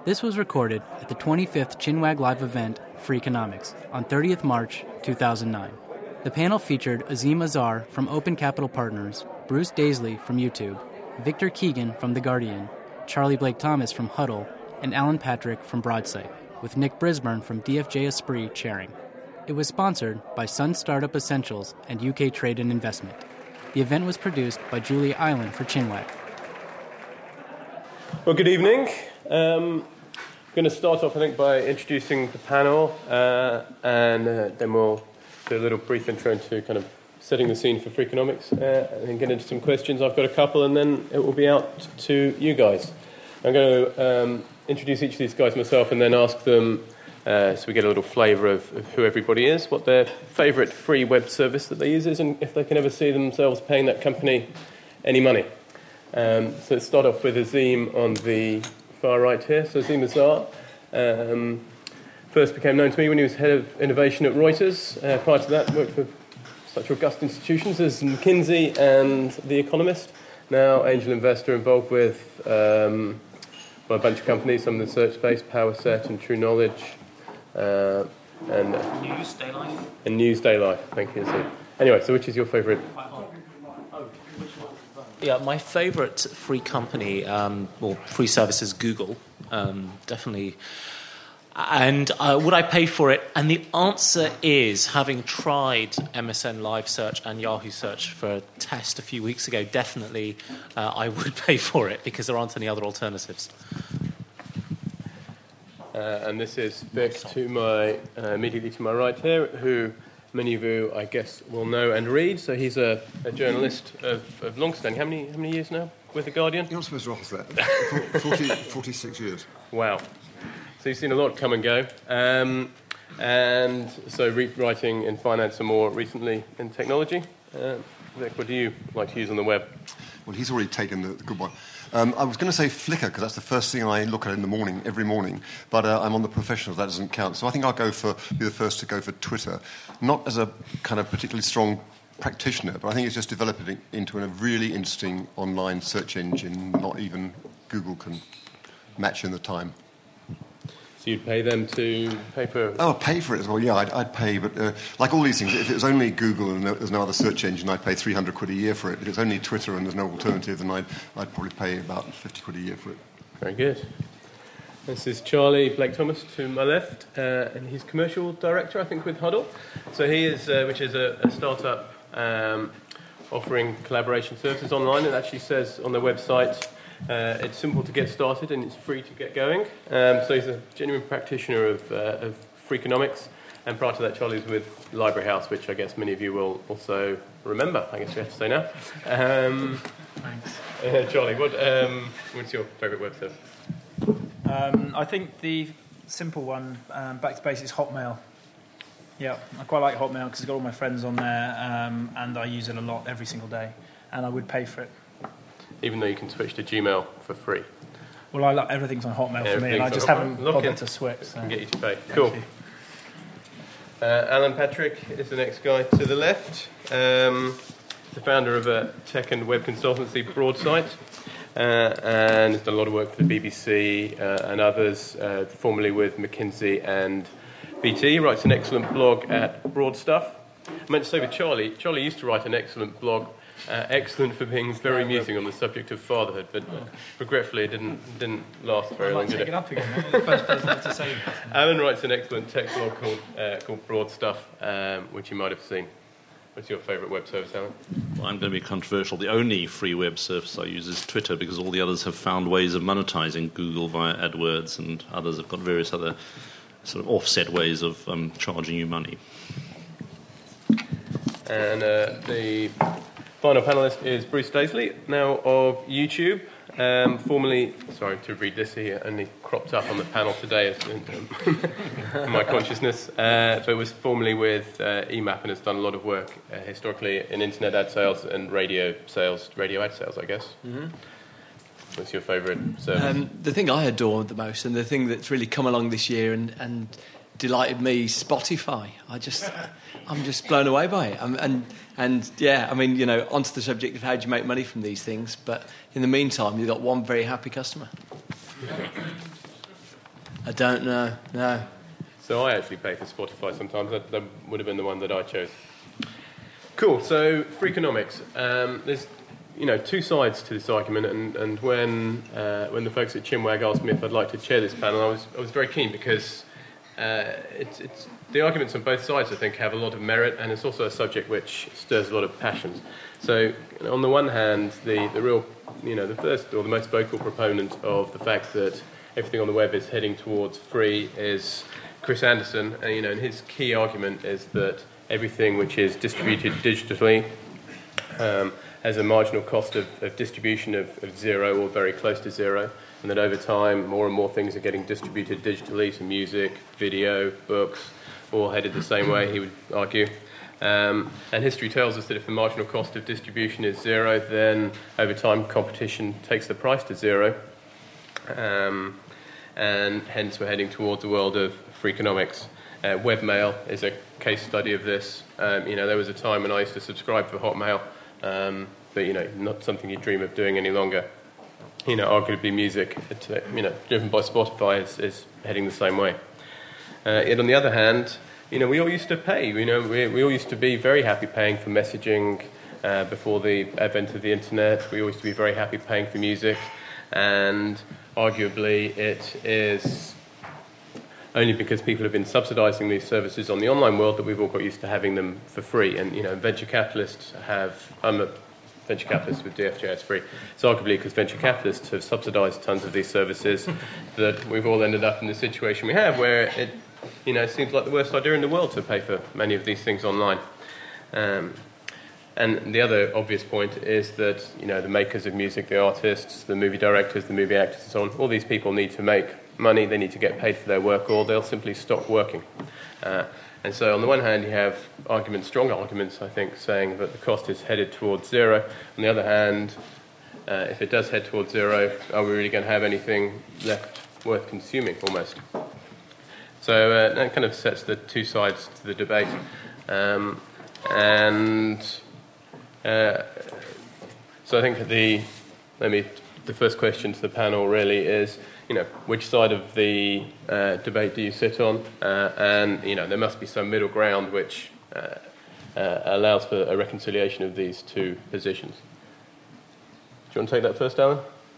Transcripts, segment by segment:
This was recorded at the 25th Chinwag Live event, Freakonomics, on 30th March 2009. The panel featured Azim Azhar from Open Capital Partners, Bruce Daisley from YouTube, Victor Keegan from The Guardian, Charlie Blake Thomas from Huddle, and Alan Patrick from Broadsight, with Nick Brisburn from DFJ Esprit chairing. It was sponsored by Sun Startup Essentials and UK Trade and Investment. The event was produced by Julia Island for Chinwag. Well, good evening. I'm going to start off, I think, by introducing the panel, and then we'll do a little brief intro into kind of setting the scene for Freakonomics, and get into some questions. I've got a couple, and then it will be out to you guys. I'm going to introduce each of these guys myself, and then ask them, so we get a little flavour of who everybody is, what their favourite free web service that they use is, and if they can ever see themselves paying that company any money. So let's start off with Azim on the far right here. So Azim Azhar first became known to me when he was head of innovation at Reuters. Prior to that, worked for such august institutions as McKinsey and The Economist. Now angel investor involved with a bunch of companies, some in the search space, PowerSet and True Knowledge. And News Day Life. And News Day Life, thank you, Azim. Anyway, so which is your favourite? Yeah, my favourite free company, or free service is Google, definitely. And would I pay for it? And the answer is, having tried MSN Live Search and Yahoo Search for a test a few weeks ago, definitely I would pay for it because there aren't any other alternatives. And this is Vic to my immediately to my right here, who many of you, I guess, will know and read. So he's a journalist of long-standing. How many years now with The Guardian? You're not supposed to ask that. 46 years. Wow. So you've seen a lot come and go. And so writing in finance and more recently in technology. Vic, what do you like to use on the web? Well, he's already taken the good one. I was going to say Flickr, because that's the first thing I look at in the morning, every morning. But I'm on the professionals, that doesn't count. So I think I'll be the first to go for Twitter. Not as a kind of particularly strong practitioner, but I think it's just developing into a really interesting online search engine not even Google can match in the time. So you'd pay them to pay for it? Oh, pay for it as well, yeah, I'd pay. But like all these things, if it was only Google and there's no other search engine, I'd pay 300 quid a year for it. If it's only Twitter and there's no alternative, then I'd probably pay about 50 quid a year for it. Very good. This is Charlie Blake Thomas to my left, and he's commercial director, I think, with Huddle. So he is, which is a startup offering collaboration services online. It actually says on their website, it's simple to get started and it's free to get going. So he's a genuine practitioner of Freakonomics. And prior to that, Charlie's with Library House, which I guess many of you will also remember, I guess we have to say now. Thanks. Charlie, what's your favourite web service? I think the simple one, back to basics, Hotmail. Yeah, I quite like Hotmail because it's got all my friends on there, and I use it a lot every single day, and I would pay for it. Even though you can switch to Gmail for free. Well, I like everything's on Hotmail for me, and I just haven't bothered to switch. So. Can get you to pay. Cool. Alan Patrick is the next guy to the left. The founder of a tech and web consultancy, Broadsight, and has done a lot of work for the BBC and others, formerly with McKinsey and BT. He writes an excellent blog at Broadstuff. I meant to say with Charlie used to write an excellent blog, excellent for being very amusing on the subject of fatherhood, but regretfully it didn't last very long, did it? Take it up again. The first person to say that. Alan writes an excellent tech blog called Broad Stuff, which you might have seen. What's your favourite web service, Alan? Well, I'm going to be controversial. The only free web service I use is Twitter, because all the others have found ways of monetizing. Google via AdWords, and others have got various other sort of offset ways of charging you money. And the final panellist is Bruce Daisley, now of YouTube. Formerly, sorry to read this here, only cropped up on the panel today in my consciousness, but was formerly with EMAP and has done a lot of work historically in internet ad sales and radio ad sales, I guess. Mm-hmm. What's your favourite service? The thing I adore the most, and the thing that's really come along this year and delighted me, Spotify. I'm just blown away by it. And yeah, I mean, onto the subject of how do you make money from these things, but in the meantime, you've got one very happy customer. I don't know. No. So I actually pay for Spotify sometimes. That would have been the one that I chose. Cool. So Freakonomics. There's two sides to this argument, and when the folks at Chinwag asked me if I'd like to chair this panel, I was very keen because it's the arguments on both sides, I think, have a lot of merit, and it's also a subject which stirs a lot of passions. So on the one hand, the real, the first or the most vocal proponent of the fact that everything on the web is heading towards free is Chris Anderson, and his key argument is that everything which is distributed digitally has a marginal cost of distribution of zero or very close to zero, and that over time more and more things are getting distributed digitally, so music, video, books, all headed the same way, he would argue. And history tells us that if the marginal cost of distribution is zero, then over time competition takes the price to zero. And hence we're heading towards a world of Freakonomics. Webmail is a case study of this. There was a time when I used to subscribe for Hotmail, but not something you dream of doing any longer. Arguably music, driven by Spotify, is heading the same way. Yet on the other hand, we all used to pay. We all used to be very happy paying for messaging before the advent of the internet. We all used to be very happy paying for music, and arguably it is only because people have been subsidising these services on the online world that we've all got used to having them for free. And venture capitalists I'm a venture capitalist with DFJS Free. It's arguably because venture capitalists have subsidised tons of these services that we've all ended up in the situation we have, where it seems like the worst idea in the world to pay for many of these things online. And the other obvious point is that the makers of music, the artists, the movie directors, the movie actors, and so on, all these people need to make money. They need to get paid for their work, or they'll simply stop working. And so on the one hand, you have strong arguments, I think, saying that the cost is headed towards zero. On the other hand, if it does head towards zero, are we really going to have anything left worth consuming, almost? So that kind of sets the two sides to the debate. So I think the first question to the panel really is, which side of the debate do you sit on? And there must be some middle ground which allows for a reconciliation of these two positions. Do you want to take that first, Alan?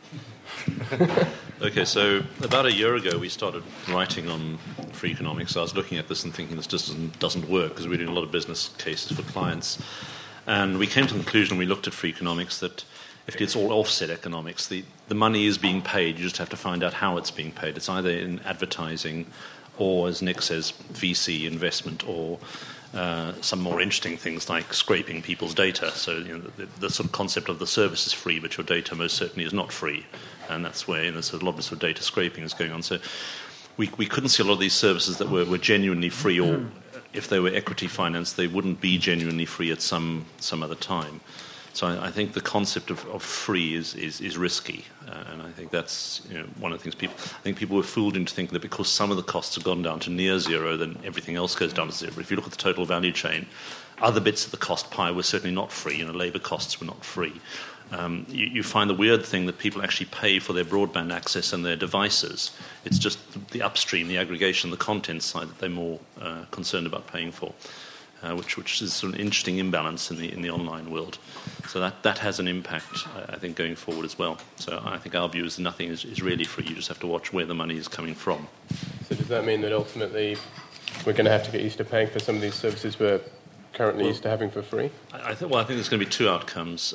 Okay, so about a year ago we started writing on Freakonomics. I was looking at this and thinking this just doesn't work, because we're doing a lot of business cases for clients. And we came to the conclusion, we looked at Freakonomics, that if it's all offset economics, the money is being paid, you just have to find out how it's being paid. It's either in advertising or, as Nick says, VC investment, or some more interesting things like scraping people's data. So the sort of concept of the service is free, but your data most certainly is not free. And that's where there's a lot of sort of data scraping is going on. So we couldn't see a lot of these services that were genuinely free, or if they were equity financed, they wouldn't be genuinely free at some other time. So I think the concept of free is risky, and I think that's one of the things people were fooled into thinking that because some of the costs have gone down to near zero, then everything else goes down to zero. If you look at the total value chain, other bits of the cost pie were certainly not free. Labour costs were not free. You find the weird thing that people actually pay for their broadband access and their devices. It's just the upstream, the aggregation, the content side that they're more concerned about paying for, which is sort of an interesting imbalance in the online world. So that has an impact, I think, going forward as well. So I think our view is nothing is really free. You just have to watch where the money is coming from. So does that mean that ultimately we're going to have to get used to paying for some of these services we're currently used to having for free? I think there's going to be two outcomes.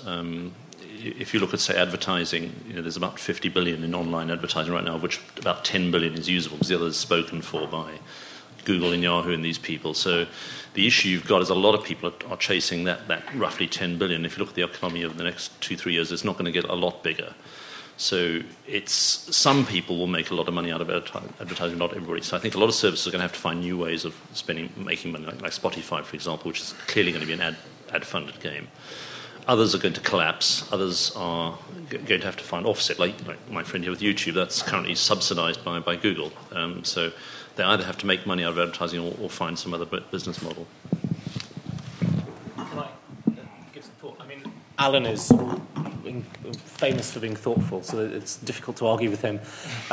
If you look at, say, advertising, there's about 50 billion in online advertising right now, of which about 10 billion is usable, because the other is spoken for by Google and Yahoo and these people. So the issue you've got is a lot of people are chasing that roughly 10 billion. If you look at the economy over the next 2-3 years, it's not going to get a lot bigger. So some people will make a lot of money out of advertising, not everybody. So I think a lot of services are going to have to find new ways of making money, like Spotify, for example, which is clearly going to be an ad-funded game. Others are going to collapse. Others are going to have to find offset, like my friend here with YouTube. That's currently subsidised by Google. So they either have to make money out of advertising or find some other business model. Can I give some thought? Alan is famous for being thoughtful, so it's difficult to argue with him.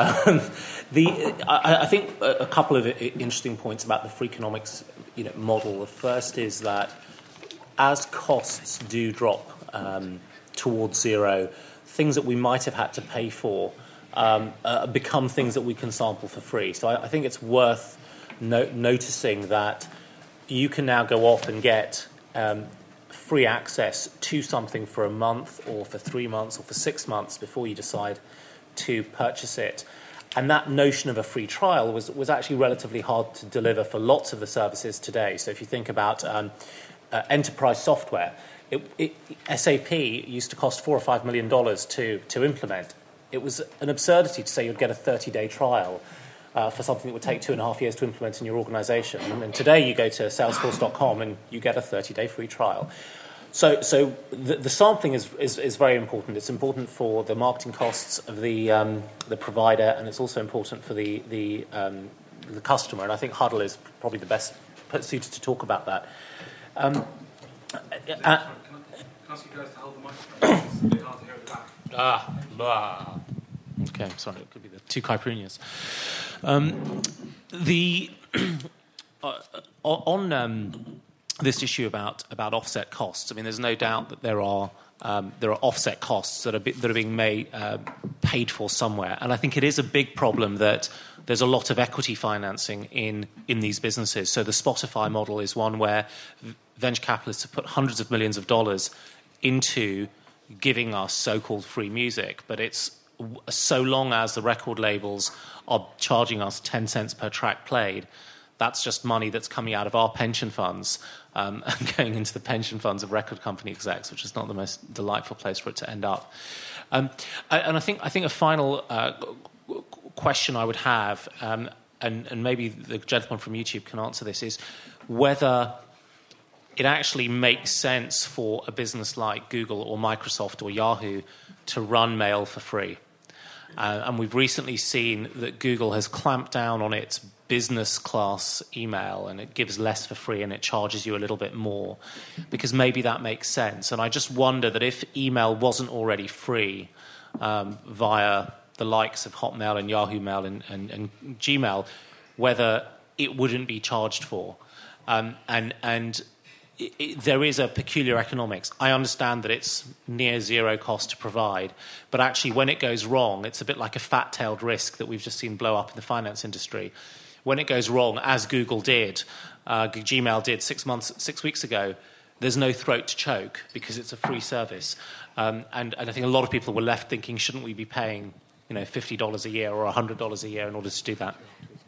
I think a couple of interesting points about the Freakonomics model. The first is that as costs do drop towards zero, things that we might have had to pay for become things that we can sample for free. So I think it's worth noticing that you can now go off and get free access to something for a month or for 3 months or for 6 months before you decide to purchase it. And that notion of a free trial was actually relatively hard to deliver for lots of the services today. So if you think about enterprise software, SAP used to cost $4 or $5 million to implement. It was an absurdity to say you'd get a 30-day trial for something that would take 2.5 years to implement in your organization. And today you go to Salesforce.com and you get a 30-day free trial. So the sampling is very important. It's important for the marketing costs of the provider, and it's also important for the customer. And I think Huddle is probably the best suited to talk about that. Can I ask you guys to hold the microphone? It's a bit hard to hear at the back. Okay, sorry, it could be the two Kyprionias. On this issue about offset costs, I mean, there's no doubt that there are offset costs that are being paid for somewhere, and I think it is a big problem that there's a lot of equity financing in these businesses. So the Spotify model is one where venture capitalists have put hundreds of millions of dollars into giving us so-called free music, but it's so long as the record labels are charging us 10 cents per track played, that's just money that's coming out of our pension funds and going into the pension funds of record company execs, which is not the most delightful place for it to end up. And I think a final question I would have, and maybe the gentleman from YouTube can answer this, is whether it actually makes sense for a business like Google or Microsoft or Yahoo to run mail for free. And we've recently seen that Google has clamped down on its business class email, and it gives less for free and it charges you a little bit more, because maybe that makes sense. And I just wonder that if email wasn't already free via the likes of Hotmail and Yahoo Mail and Gmail, whether it wouldn't be charged for. There is a peculiar economics. I understand that it's near zero cost to provide, but actually when it goes wrong, it's a bit like a fat-tailed risk that we've just seen blow up in the finance industry. When it goes wrong, as Google did, Gmail did 6 weeks ago, there's no throat to choke because it's a free service. And I think a lot of people were left thinking, shouldn't we be paying $50 a year or $100 a year in order to do that?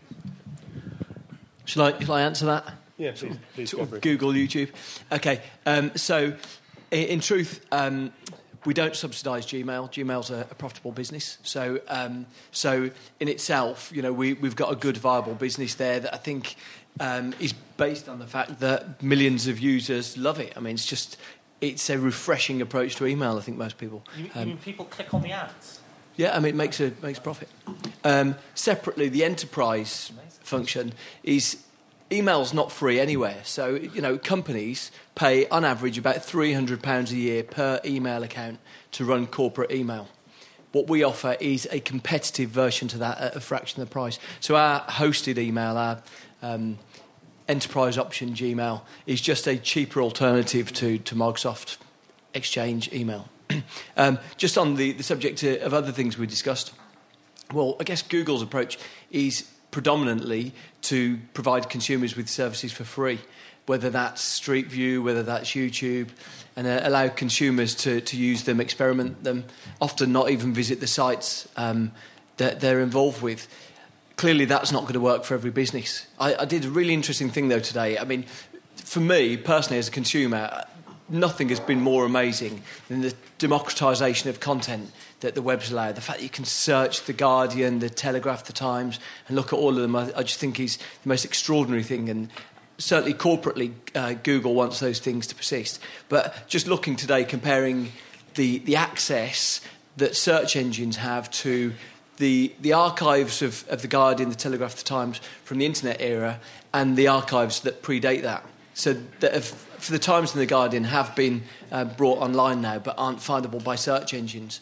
Shall I answer that? Yeah, please go for it. Google, YouTube. Okay, so in truth, we don't subsidise Gmail. Gmail's a profitable business. So in itself, we've got a good, viable business there that I think is based on the fact that millions of users love it. I mean, it's a refreshing approach to email, I think most people. You mean people click on the ads? Yeah, I mean, it makes profit. Separately, the enterprise function is... Email's not free anywhere, so companies pay on average about £300 a year per email account to run corporate email. What we offer is a competitive version to that at a fraction of the price. So our hosted email, our enterprise option Gmail, is just a cheaper alternative to Microsoft Exchange email. Just on the subject of other things we discussed, well, I guess Google's approach is predominantly to provide consumers with services for free, whether that's Street View, whether that's YouTube, and allow consumers to use them, experiment them, often not even visit the sites that they're involved with. Clearly, that's not going to work for every business. I did a really interesting thing, though, today. I mean, for me, personally, as a consumer, nothing has been more amazing than the democratisation of content that the web's allowed. The fact that you can search The Guardian, The Telegraph, The Times, and look at all of them, I just think is the most extraordinary thing. And certainly corporately, Google wants those things to persist. But just looking today, comparing the access that search engines have to the archives of The Guardian, The Telegraph, The Times from the internet era, and the archives that predate that. So that for The Times and The Guardian have been brought online now, but aren't findable by search engines.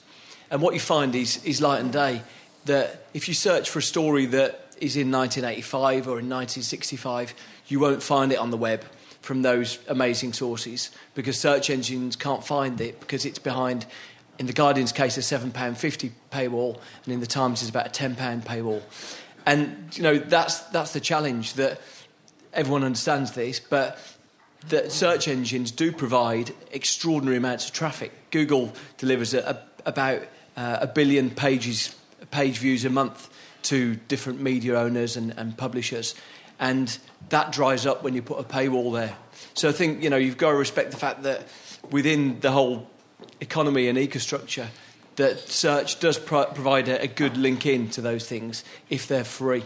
And what you find is light and day, that if you search for a story that is in 1985 or in 1965, you won't find it on the web from those amazing sources, because search engines can't find it, because it's behind, in the Guardian's case, a £7.50 paywall, and in the Times is about a £10 paywall. And, that's the challenge, that everyone understands this, but that search engines do provide extraordinary amounts of traffic. Google delivers about 1 billion page views a month to different media owners and publishers, and that dries up when you put a paywall there. So I think, you've got to respect the fact that within the whole economy and ecostructure, that search does provide a good link in to those things if they're free.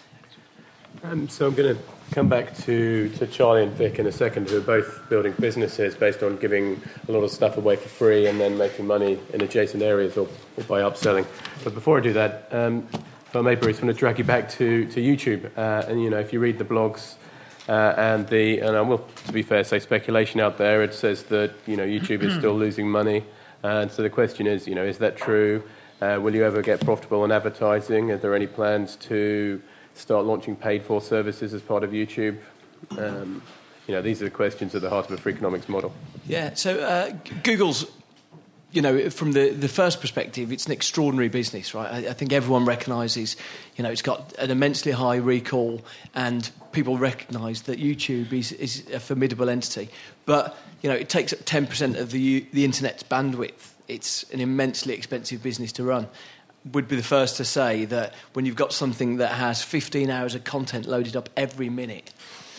So I'm going to come back to Charlie and Vic in a second, who are both building businesses based on giving a lot of stuff away for free and then making money in adjacent areas or by upselling. But before I do that, if I may, Bruce, I want to drag you back to YouTube. And if you read the blogs and I will, to be fair, say speculation out there, it says that YouTube is still losing money. And so the question is, is that true? Will you ever get profitable in advertising? Are there any plans to start launching paid-for services as part of YouTube? These are the questions at the heart of a Freakonomics model. Yeah, so Google's, from the first perspective, it's an extraordinary business, right? I think everyone recognises, it's got an immensely high recall, and people recognise that YouTube is a formidable entity. But, it takes up 10% of the internet's bandwidth. It's an immensely expensive business to run. Would be the first to say that when you've got something that has 15 hours of content loaded up every minute,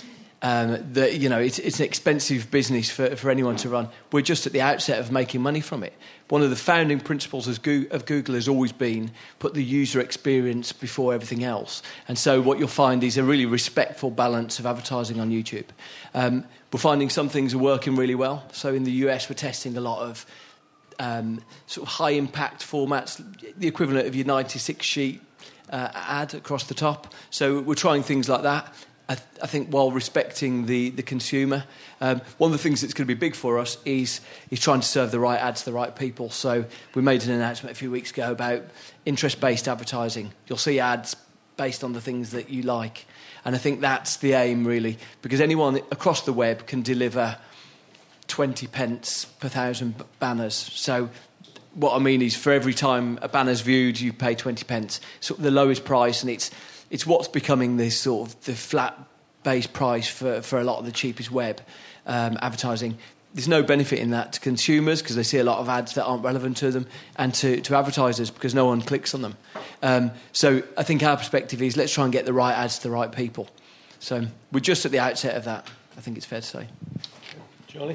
it's an expensive business for anyone to run. We're just at the outset of making money from it. One of the founding principles of Google has always been put the user experience before everything else. And so what you'll find is a really respectful balance of advertising on YouTube. We're finding some things are working really well. So in the US, we're testing a lot of sort of high-impact formats, the equivalent of your 96-sheet ad across the top. So we're trying things like that, I think, while respecting the consumer. One of the things that's going to be big for us is trying to serve the right ads to the right people. So we made an announcement a few weeks ago about interest-based advertising. You'll see ads based on the things that you like. And I think that's the aim, really, because anyone across the web can deliver 20 pence per 1,000 banners. So what I mean is, for every time a banner's viewed, you pay 20 pence. Sort of the lowest price, and it's what's becoming this sort of the flat-based price for a lot of the cheapest web advertising. There's no benefit in that to consumers, because they see a lot of ads that aren't relevant to them, and to advertisers, because no one clicks on them. So I think our perspective is, let's try and get the right ads to the right people. So we're just at the outset of that, I think it's fair to say. Charlie?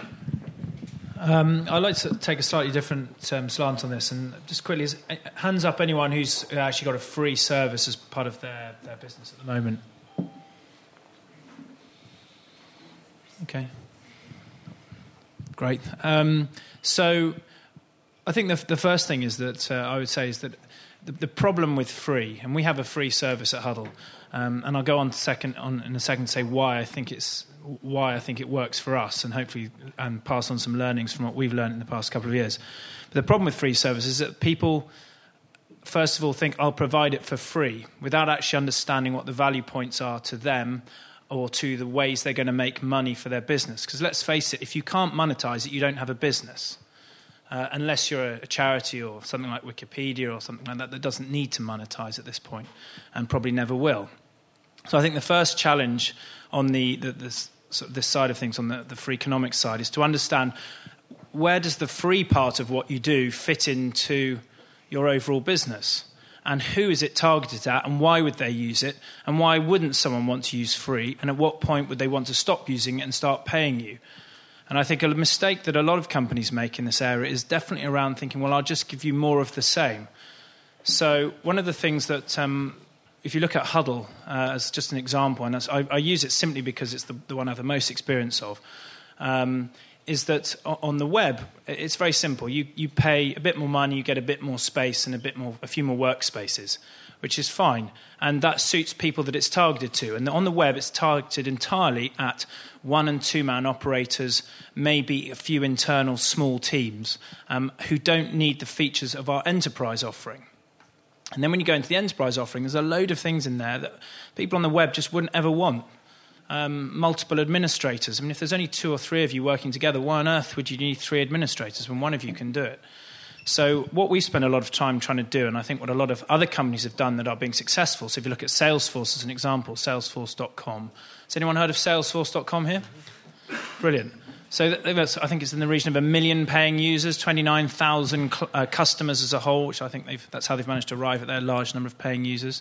I'd like to take a slightly different slant on this, and just quickly, hands up anyone who's actually got a free service as part of their business at the moment. Okay. Great. So I think the first thing is that I would say is that the problem with free, and we have a free service at Huddle, and I'll go on in a second to say why I think it works for us, and hopefully pass on some learnings from what we've learned in the past couple of years. But the problem with free service is that people, first of all, think I'll provide it for free without actually understanding what the value points are to them or to the ways they're going to make money for their business. Because let's face it, if you can't monetize it, you don't have a business. Unless you're a charity or something like Wikipedia or something like that doesn't need to monetize at this point, and probably never will. So I think the first challenge on this side of things, on the Freakonomics side, is to understand, where does the free part of what you do fit into your overall business? And who is it targeted at, and why would they use it? And why wouldn't someone want to use free? And at what point would they want to stop using it and start paying you? And I think a mistake that a lot of companies make in this area is definitely around thinking, well, I'll just give you more of the same. So one of the things that, if you look at Huddle as just an example, and I use it simply because it's the one I have the most experience of, is that on the web, it's very simple. You pay a bit more money, you get a bit more space and a few more workspaces, which is fine. And that suits people that it's targeted to. And on the web, it's targeted entirely at 1- and 2-man operators, maybe a few internal small teams who don't need the features of our enterprise offering. And then when you go into the enterprise offering, there's a load of things in there that people on the web just wouldn't ever want. Multiple administrators. I mean, if there's only 2 or 3 of you working together, why on earth would you need 3 administrators when one of you can do it? So what we spend a lot of time trying to do, and I think what a lot of other companies have done that are being successful, so if you look at Salesforce as an example, salesforce.com. Has anyone heard of salesforce.com here? Brilliant. So I think it's in the region of 1 million paying users, 29,000 customers as a whole, which I think that's how they've managed to arrive at their large number of paying users.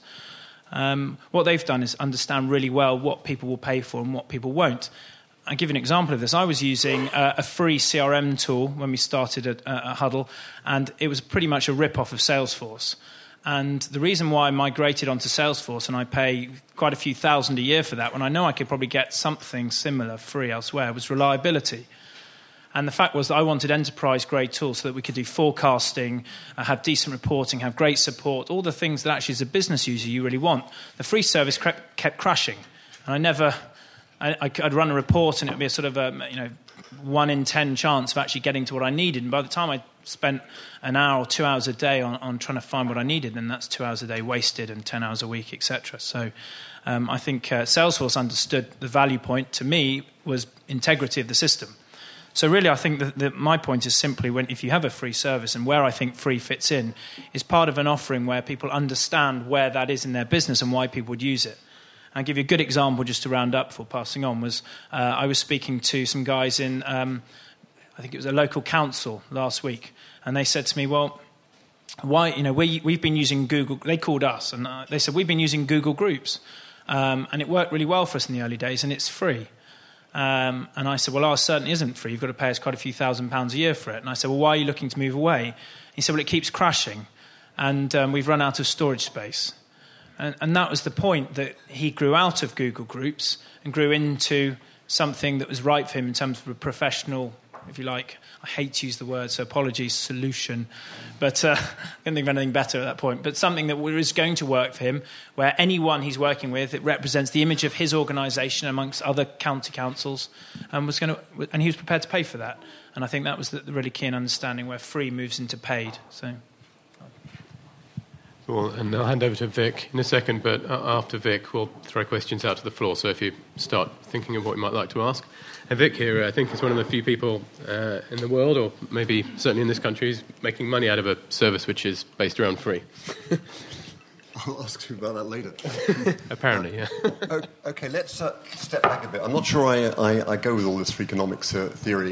What they've done is understand really well what people will pay for and what people won't. I'll give you an example of this. I was using a free CRM tool when we started at Huddle, and it was pretty much a rip-off of Salesforce. And the reason why I migrated onto Salesforce, and I pay quite a few thousand a year for that, when I know I could probably get something similar free elsewhere, was reliability. And the fact was that I wanted enterprise-grade tools so that we could do forecasting, have decent reporting, have great support, all the things that actually as a business user you really want. The free service kept crashing. And I'd run a report and it would be a sort of 1 in 10 chance of actually getting to what I needed. And by the time I spent an hour or 2 hours a day on trying to find what I needed, then that's 2 hours a day wasted and 10 hours a week, etc. So I think Salesforce understood the value point to me was integrity of the system. So really I think that my point is simply if you have a free service, and where I think free fits in is part of an offering where people understand where that is in their business and why people would use it. I'll give you a good example just to round up before passing on. I was speaking to some guys in, I think it was a local council last week, and they said to me, well, why, we've been using Google, they called us, and they said, we've been using Google Groups, and it worked really well for us in the early days, and it's free. And I said, well, ours certainly isn't free. You've got to pay us quite a few £1,000s a year for it. And I said, well, why are you looking to move away? He said, well, it keeps crashing, and we've run out of storage space. And that was the point, that he grew out of Google Groups and grew into something that was right for him in terms of a professional, if you like, I hate to use the word, so apologies, solution. But I didn't think of anything better at that point. But something that was going to work for him, where anyone he's working with, it represents the image of his organisation amongst other county councils, and he was prepared to pay for that. And I think that was the really key in understanding where free moves into paid. So. Well, and I'll hand over to Vic in a second, but after Vic, we'll throw questions out to the floor. So if you start thinking of what you might like to ask. And Vic here, I think, is one of the few people in the world, or maybe certainly in this country, who's making money out of a service which is based around free. I'll ask you about that later. Apparently, yeah. Okay, let's step back a bit. I'm not sure I go with all this Freakonomics theory.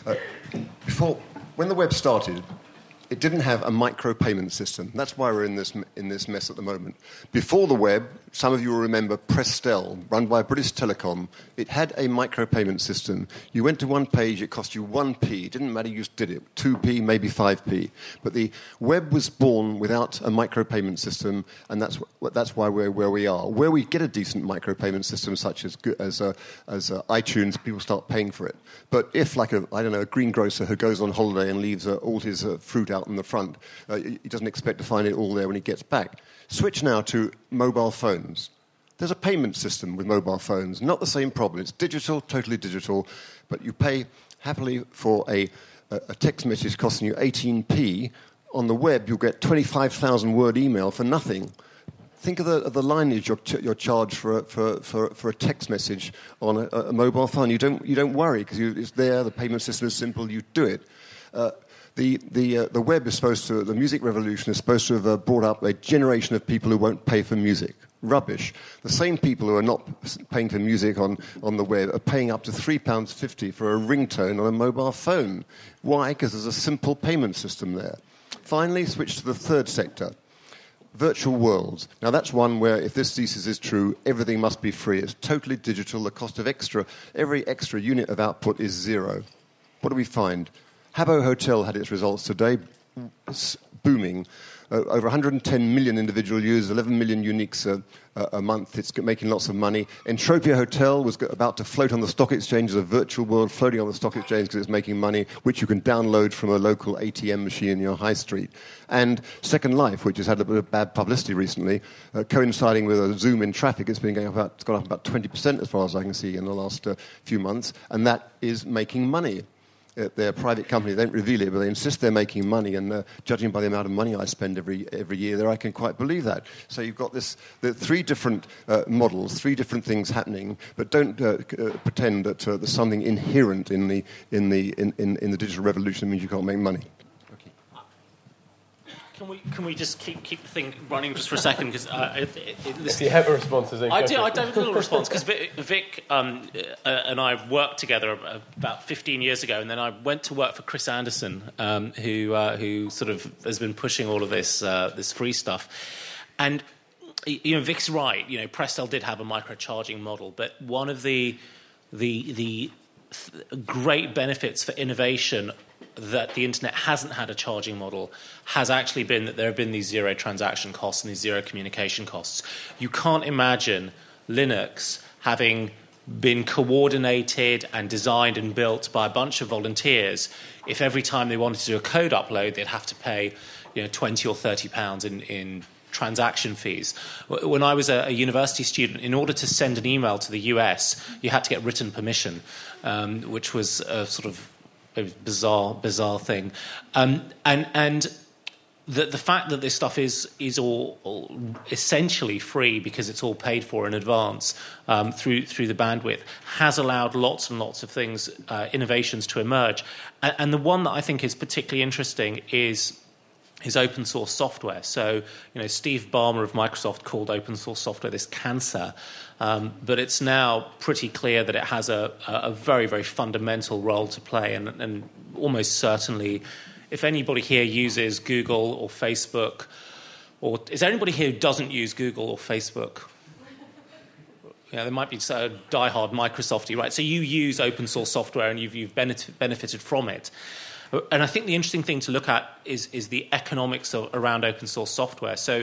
When the web started, it didn't have a micropayment system. That's why we're in this mess at the moment. Before the web, some of you will remember Prestel, run by British Telecom. It had a micropayment system. You went to one page, it cost you 1p. It didn't matter you just did it, 2p, maybe 5p. But the web was born without a micropayment system, and that's why we're where we are. Where we get a decent micropayment system, such as iTunes, people start paying for it. But if, like a greengrocer who goes on holiday and leaves all his fruit out in the front, he doesn't expect to find it all there when he gets back. Switch now to mobile phones. There's a payment system with mobile phones. Not the same problem. It's digital, totally digital, but you pay happily for a text message costing you 18p. On the web, you'll get 25,000-word email for nothing. Think of the lineage you're charged for a text message on a mobile phone. You don't worry because it's there. The payment system is simple. You do it. The web is the music revolution is supposed to have brought up a generation of people who won't pay for music. Rubbish. The same people who are not paying for music on the web are paying up to £3.50 for a ringtone on a mobile phone. Why? Because there's a simple payment system there. Finally, switch to the third sector. Virtual worlds. Now that's one where, if this thesis is true, everything must be free. It's totally digital. The cost of every extra unit of output is zero. What do we find? Habbo Hotel had its results today, booming. over 110 million individual users, 11 million uniques a month. It's making lots of money. Entropia Hotel was about to float on the stock exchange as a virtual world floating on the stock exchange because it's making money, which you can download from a local ATM machine in your high street. And Second Life, which has had a bit of bad publicity recently, coinciding with a zoom in traffic, it's gone up about 20% as far as I can see in the last few months, and that is making money. They're a private company. They don't reveal it, but they insist they're making money. And judging by the amount of money I spend every year there, I can quite believe that. So you've got the three different models, three different things happening. But don't pretend that there's something inherent in the digital revolution that means you can't make money. Can we just keep the thing running just for a second? Because if you have a response, I do have a little response because Vic and I worked together about 15 years ago, and then I went to work for Chris Anderson, who sort of has been pushing all of this free stuff. And Vic's right. Prestel did have a microcharging model, but one of the great benefits for innovation that the internet hasn't had a charging model has actually been that there have been these zero transaction costs and these zero communication costs. You can't imagine Linux having been coordinated and designed and built by a bunch of volunteers if every time they wanted to do a code upload they'd have to pay £20 or £30 in transaction fees. When I was a university student, in order to send an email to the US, you had to get written permission, which was a sort of a bizarre thing, and the fact that this stuff is all essentially free because it's all paid for in advance through the bandwidth has allowed lots and lots of things, innovations to emerge, and the one that I think is particularly interesting is open source software. So, Steve Ballmer of Microsoft called open source software this cancer, but it's now pretty clear that it has a very, very fundamental role to play, and almost certainly, if anybody here uses Google or Facebook, or is there anybody here who doesn't use Google or Facebook? There might be so diehard Microsofty, right? So you use open source software and you've benefited from it. And I think the interesting thing to look at is the economics around open source software. So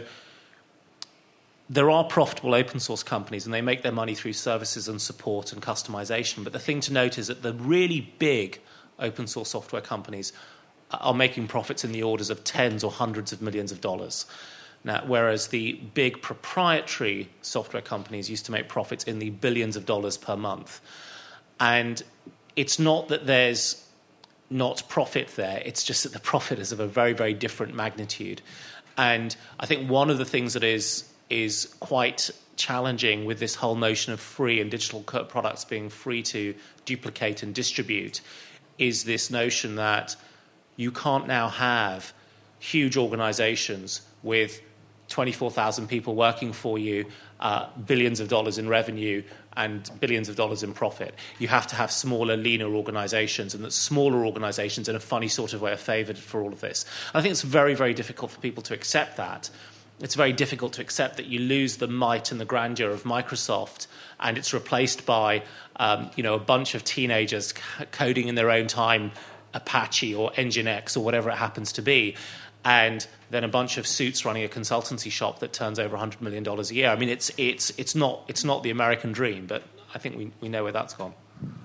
there are profitable open source companies, and they make their money through services and support and customization. But the thing to note is that the really big open source software companies are making profits in the orders of tens or hundreds of millions of dollars. Now, whereas the big proprietary software companies used to make profits in the billions of dollars per month. And it's not that there's not profit there, it's just that the profit is of a very, very different magnitude. And I think one of the things that is quite challenging with this whole notion of free and digital products being free to duplicate and distribute is this notion that you can't now have huge organizations with 24,000 people working for you, billions of dollars in revenue and billions of dollars in profit. You have to have smaller, leaner organizations, and that smaller organizations in a funny sort of way are favored for all of this. I think it's very, very difficult for people to accept that. It's very difficult to accept that you lose the might and the grandeur of Microsoft and it's replaced by a bunch of teenagers coding in their own time Apache or Nginx or whatever it happens to be, and then a bunch of suits running a consultancy shop that turns over $100 million a year. I mean, it's not the American dream, but I think we know where that's gone.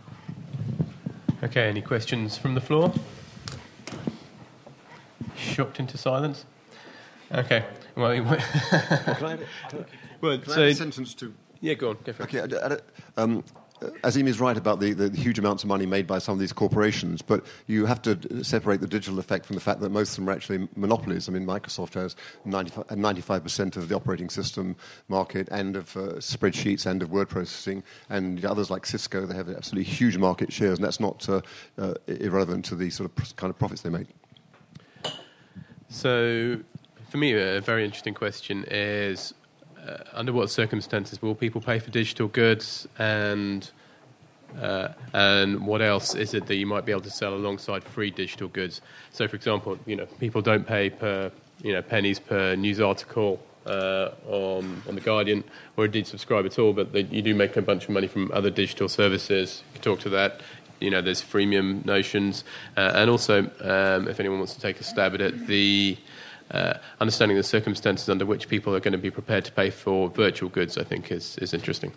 Okay, any questions from the floor? Shocked into silence? Okay. Well, can I add a sentence to... Yeah, go on. Go for it. Okay, Azim is right about the huge amounts of money made by some of these corporations, but you have to separate the digital effect from the fact that most of them are actually monopolies. I mean, Microsoft has 95% of the operating system market and of spreadsheets and of word processing, and others like Cisco, they have absolutely huge market shares, and that's not irrelevant to the sort of kind of profits they make. So, for me, a very interesting question is, under what circumstances will people pay for digital goods, and what else is it that you might be able to sell alongside free digital goods? So, for example, people don't pay per pennies per news article on The Guardian, or indeed subscribe at all, but you do make a bunch of money from other digital services. You can talk to that. There's freemium notions, and also, if anyone wants to take a stab at it, the understanding the circumstances under which people are going to be prepared to pay for virtual goods, I think, is interesting.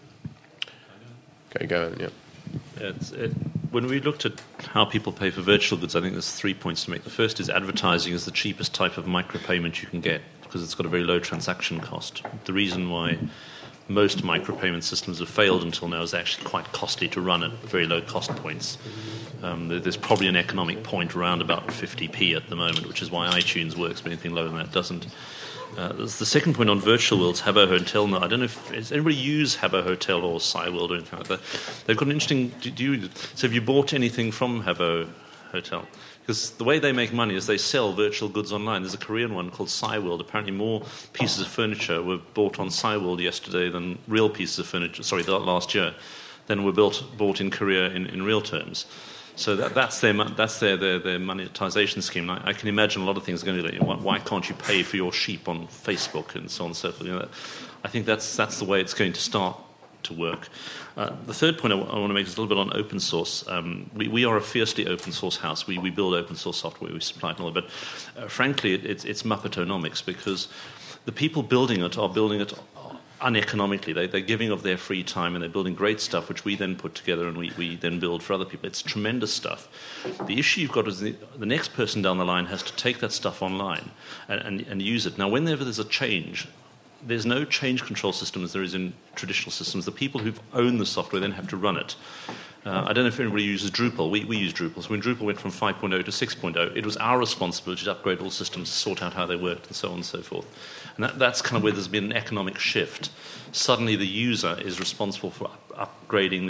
Okay, go on, yeah. When we looked at how people pay for virtual goods, I think there's 3 points to make. The first is advertising is the cheapest type of micropayment you can get because it's got a very low transaction cost. The reason why most micropayment systems have failed until now is actually quite costly to run at very low cost points. There's probably an economic point around about 50p at the moment, which is why iTunes works, but anything lower than that doesn't. The second point on virtual worlds, Habbo Hotel. Now, I don't know if does anybody use Habbo Hotel or SciWorld or anything like that. They've got an interesting. So have you bought anything from Habbo Hotel? Because the way they make money is they sell virtual goods online. There's a Korean one called SciWorld. Apparently, more pieces of furniture were bought on SciWorld yesterday than real pieces of furniture. Sorry, last year, than were bought in Korea in real terms. So that's their monetization scheme. I can imagine a lot of things are going to be like, why can't you pay for your sheep on Facebook and so on and so forth? I think that's the way it's going to start to work. The third point I want to make is a little bit on open source. We are a fiercely open source house. We build open source software, we supply it and all that. But frankly, it's Muppetonomics because the people building it are building it uneconomically. They're giving of their free time and they're building great stuff which we then put together and we then build for other people. It's tremendous stuff. The issue you've got is the next person down the line has to take that stuff online and use it. Now, whenever there's a change, there's no change control system as there is in traditional systems. The people who own the software then have to run it. I don't know if anybody uses Drupal. We use Drupal. So when Drupal went from 5.0 to 6.0, it was our responsibility to upgrade all systems, to sort out how they worked, and so on and so forth. And that's kind of where there's been an economic shift. Suddenly the user is responsible for upgrading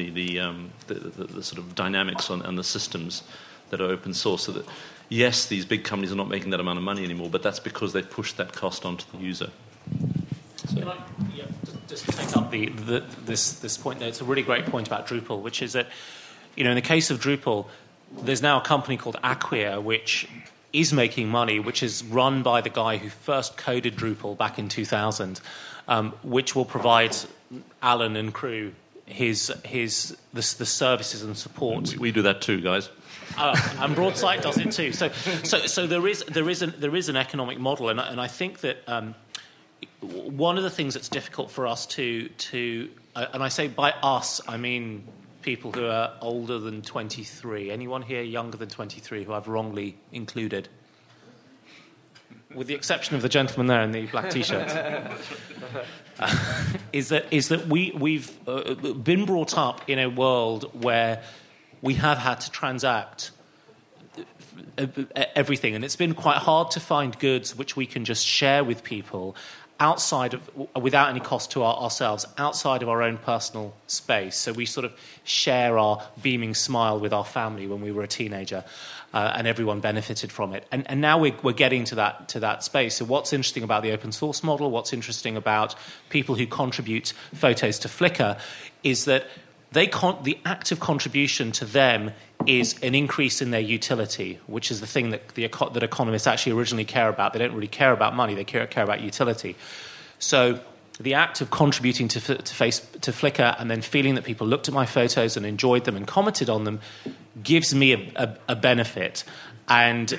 the sort of dynamics and the systems that are open source. So that, yes, these big companies are not making that amount of money anymore, but that's because they've pushed that cost onto the user. Can I just take up this point there? It's a really great point about Drupal, which is that, in the case of Drupal, there's now a company called Acquia, which is making money, which is run by the guy who first coded Drupal back in 2000, which will provide Alan and crew the services and support. We do that too, guys. And Broadsight does it too. So there is an economic model, and I think that. One of the things that's difficult for us to and I say by us, I mean people who are older than 23. Anyone here younger than 23 who I've wrongly included? With the exception of the gentleman there in the black T-shirt. Is that we've been brought up in a world where we have had to transact everything, and it's been quite hard to find goods which we can just share with people without any cost to ourselves, outside of our own personal space. So we sort of share our beaming smile with our family when we were a teenager, and everyone benefited from it. And now we're getting to that space. So what's interesting about the open source model, what's interesting about people who contribute photos to Flickr, is that the active contribution to them is an increase in their utility, which is the thing that economists actually originally care about. They don't really care about money; they care about utility. So the act of contributing to Flickr and then feeling that people looked at my photos and enjoyed them and commented on them gives me a benefit, and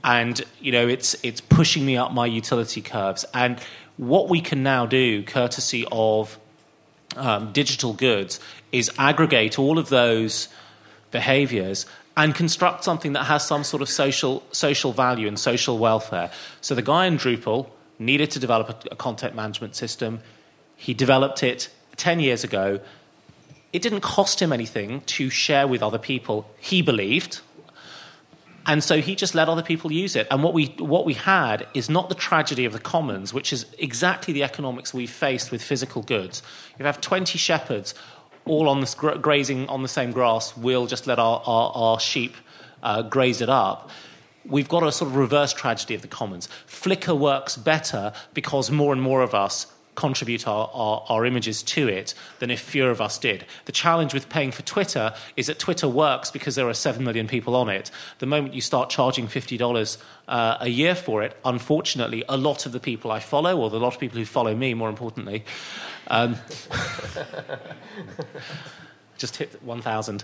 it's pushing me up my utility curves. And what we can now do, courtesy of digital goods, is aggregate all of those behaviors and construct something that has some sort of social value and social welfare. So the guy in Drupal needed to develop a content management system. He developed it 10 years ago. It didn't cost him anything to share with other people, he believed. And so he just let other people use it. And what we had is not the tragedy of the commons, which is exactly the economics we've faced with physical goods. You have 20 shepherds all on grazing on the same grass. We'll just let our sheep graze it up. We've got a sort of reverse tragedy of the commons. Flickr works better because more and more of us contribute our images to it than if fewer of us did. The challenge with paying for Twitter is that Twitter works because there are 7 million people on it. The moment you start charging $50 a year for it, unfortunately, a lot of the people I follow, or a lot of people who follow me, more importantly, just hit 1,000.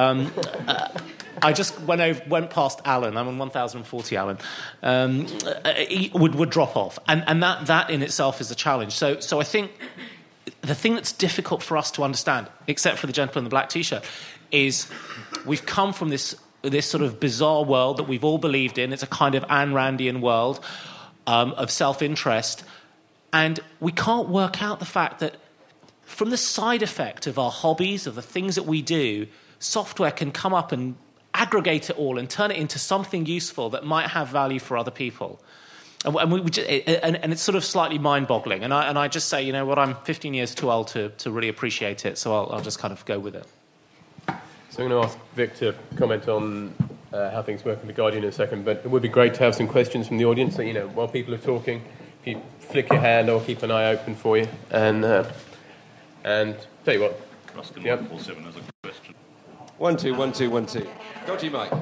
I just went past Alan. I'm on 1,040, Alan. Would drop off, and that in itself is a challenge. So I think the thing that's difficult for us to understand, except for the gentleman in the black T-shirt, is we've come from this sort of bizarre world that we've all believed in. It's a kind of Ayn Randian world of self-interest, and we can't work out the fact that from the side effect of our hobbies, of the things that we do, software can come up and aggregate it all and turn it into something useful that might have value for other people. And it's sort of slightly mind-boggling. And I just say, you know what, I'm 15 years too old to really appreciate it, so I'll just kind of go with it. So I'm going to ask Vic to comment on how things work in The Guardian in a second, but it would be great to have some questions from the audience. So, while people are talking, if you flick your hand, I'll keep an eye open for you. And tell you what. Ruskin 147 has a question. 1 2 1 2 1 2. Dodgy Mike.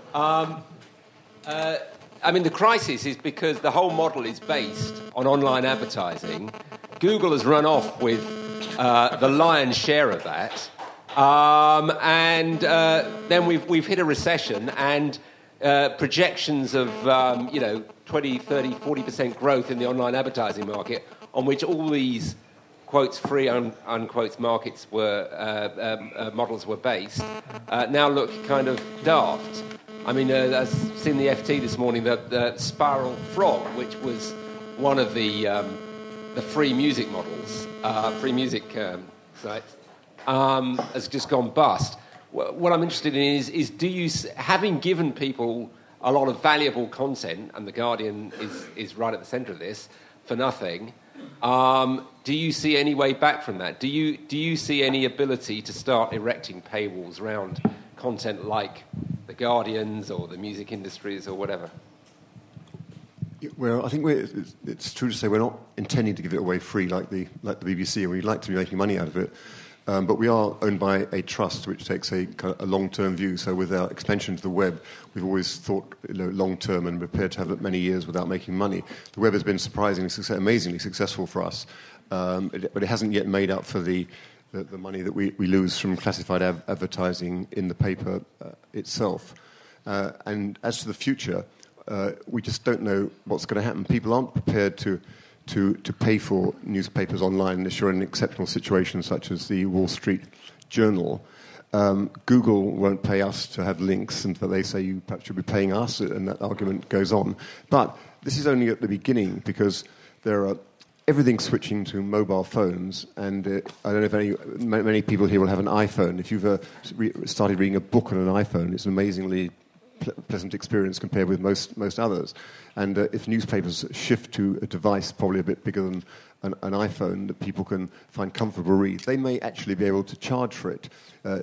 The crisis is because the whole model is based on online advertising. Google has run off with the lion's share of that. Then we've hit a recession, and projections of 20, 30, 40% growth in the online advertising market, on which all these quotes free unquotes markets models were based, now look kind of daft. I've seen the FT this morning that the Spiral Frog, which was one of the free music models, free music sites, has just gone bust. What I'm interested in is do you, having given people a lot of valuable content, and The Guardian is right at the centre of this, for nothing, do you see any way back from that? Do you see any ability to start erecting paywalls around content like The Guardians or the music industries or whatever? Well, I think it's true to say we're not intending to give it away free like the BBC, and we'd like to be making money out of it. But we are owned by a trust which takes a long-term view. So with our expansion to the web, we've always thought long-term and prepared to have it many years without making money. The web has been amazingly successful for us, but it hasn't yet made up for the money that we lose from classified advertising in the paper itself. And as to the future, we just don't know what's going to happen. People aren't prepared to pay for newspapers online unless you're in an exceptional situation such as the Wall Street Journal. Google won't pay us to have links, and they say you perhaps should be paying us, and that argument goes on. But this is only at the beginning, because everything's switching to mobile phones, and I don't know if many people here will have an iPhone. If you've started reading a book on an iPhone, it's an amazingly pleasant experience compared with most others. And if newspapers shift to a device probably a bit bigger than an iPhone that people can find comfortable read, they may actually be able to charge for it.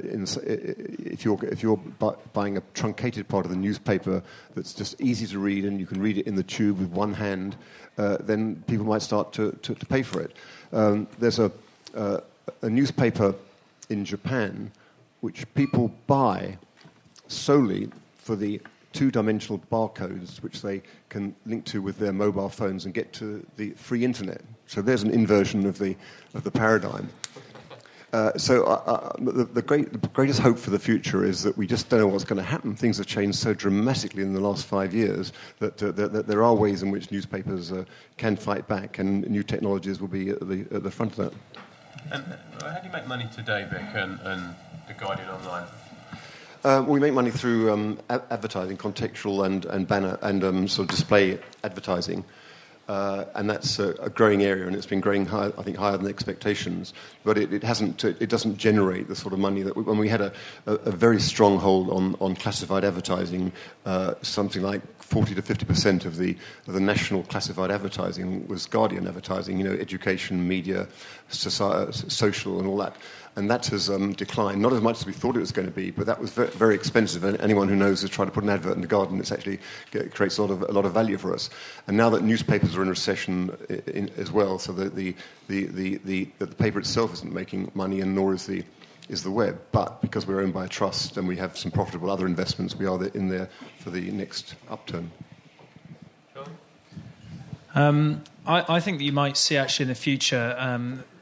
If you're buying a truncated part of the newspaper that's just easy to read and you can read it in the tube with one hand, then people might start to pay for it. There's a newspaper in Japan which people buy solely for the two-dimensional barcodes which they can link to with their mobile phones and get to the free internet. So there's an inversion of the paradigm. The greatest hope for the future is that we just don't know what's going to happen. Things have changed so dramatically in the last 5 years that there are ways in which newspapers can fight back, and new technologies will be at the front of that. And how do you make money today, Vic, and The Guardian online? We make money through advertising, contextual and banner and sort of display advertising, and that's a growing area, and it's been growing higher than expectations. But it doesn't generate the sort of money that when we had a very strong hold on classified advertising, something like 40 to 50% of the national classified advertising was Guardian advertising. Education, media, social, and all that. And that has declined, not as much as we thought it was going to be, but that was very, very expensive. And anyone who knows has tried to put an advert in the Guardian, it creates a lot of value for us. And now that newspapers are in recession as well, so that the paper itself isn't making money, and nor is the web. But because we're owned by a trust and we have some profitable other investments, we are in there for the next upturn. I think that you might see actually in the future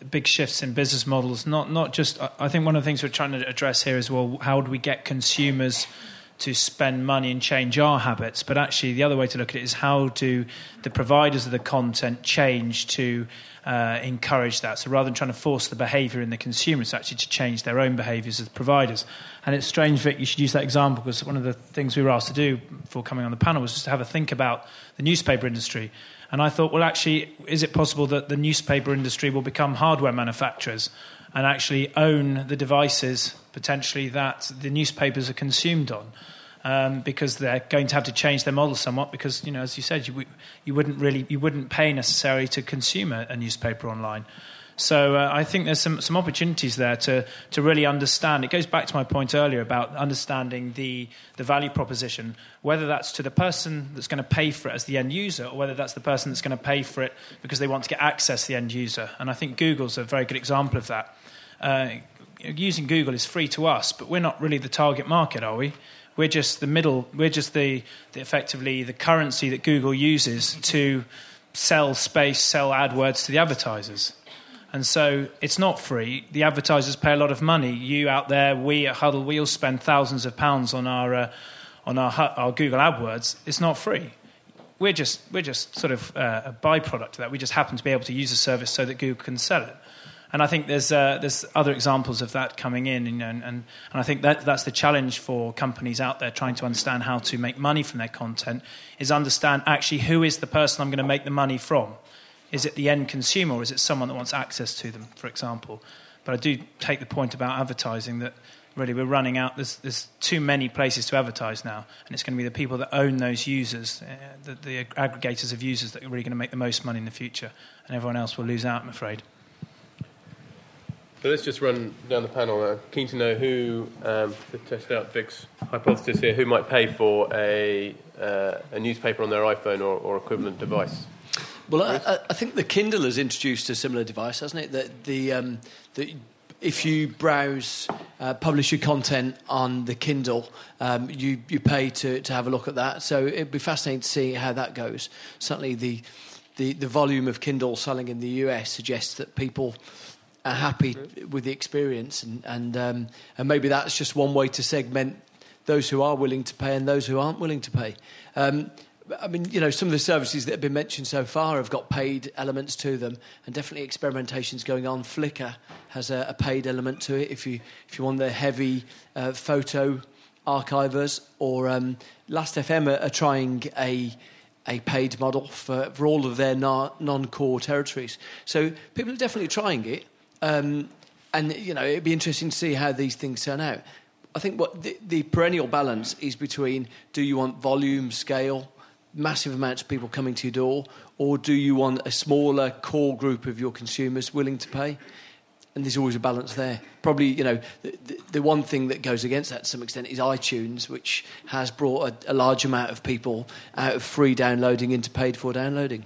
big shifts in business models. Not just. I think one of the things we're trying to address here is, well, how do we get consumers to spend money and change our habits? But actually, the other way to look at it is, how do the providers of the content change to encourage that? So rather than trying to force the behaviour in the consumers, actually to change their own behaviours as providers. And it's strange, Vic, you should use that example, because one of the things we were asked to do before coming on the panel was just to have a think about the newspaper industry. And I thought, well, actually, is it possible that the newspaper industry will become hardware manufacturers and actually own the devices, potentially, that the newspapers are consumed on? Because they're going to have to change their model somewhat, because, you know, as you said, you wouldn't pay necessarily to consume a newspaper online. So I think there's some opportunities there to really understand. It goes back to my point earlier about understanding the value proposition, whether that's to the person that's going to pay for it as the end user, or whether that's the person that's going to pay for it because they want to get access to the end user. And I think Google's a very good example of that. Using Google is free to us, but we're not really the target market, are we? We're just the middle. We're just the effectively the currency that Google uses to sell space, sell AdWords to the advertisers. And so it's not free. The advertisers pay a lot of money. You out there, we at Huddle, we all spend thousands of pounds on our Google AdWords. It's not free. We're just sort of a byproduct of that. We just happen to be able to use a service so that Google can sell it. And I think there's other examples of that coming in, you know, and I think that's the challenge for companies out there trying to understand how to make money from their content, is understand actually who is the person I'm going to make the money from. Is it the end consumer, or is it someone that wants access to them, for example? But I do take the point about advertising, that really we're running out. There's too many places to advertise now, and it's going to be the people that own those users, the aggregators of users, that are really going to make the most money in the future, and everyone else will lose out, I'm afraid. So let's just run down the panel. Keen to know who, to test out Vic's hypothesis here, who might pay for a newspaper on their iPhone or equivalent device. Well, I think the Kindle has introduced a similar device, hasn't it? That if you browse publisher content on the Kindle, you pay to have a look at that. So it'd be fascinating to see how that goes. Certainly the volume of Kindle selling in the US suggests that people are happy with the experience, and maybe that's just one way to segment those who are willing to pay and those who aren't willing to pay. I mean, you know, some of the services that have been mentioned so far have got paid elements to them, and definitely experimentation's going on. Flickr has a paid element to it if you want the heavy photo archivers, or Last.fm are trying a paid model for all of their non-core territories. So people are definitely trying it, and you know, it'd be interesting to see how these things turn out. I think what the perennial balance is between, do you want volume, scale, massive amounts of people coming to your door, or do you want a smaller core group of your consumers willing to pay? And there's always a balance there. Probably, you know, the one thing that goes against that to some extent is iTunes, which has brought a large amount of people out of free downloading into paid for downloading.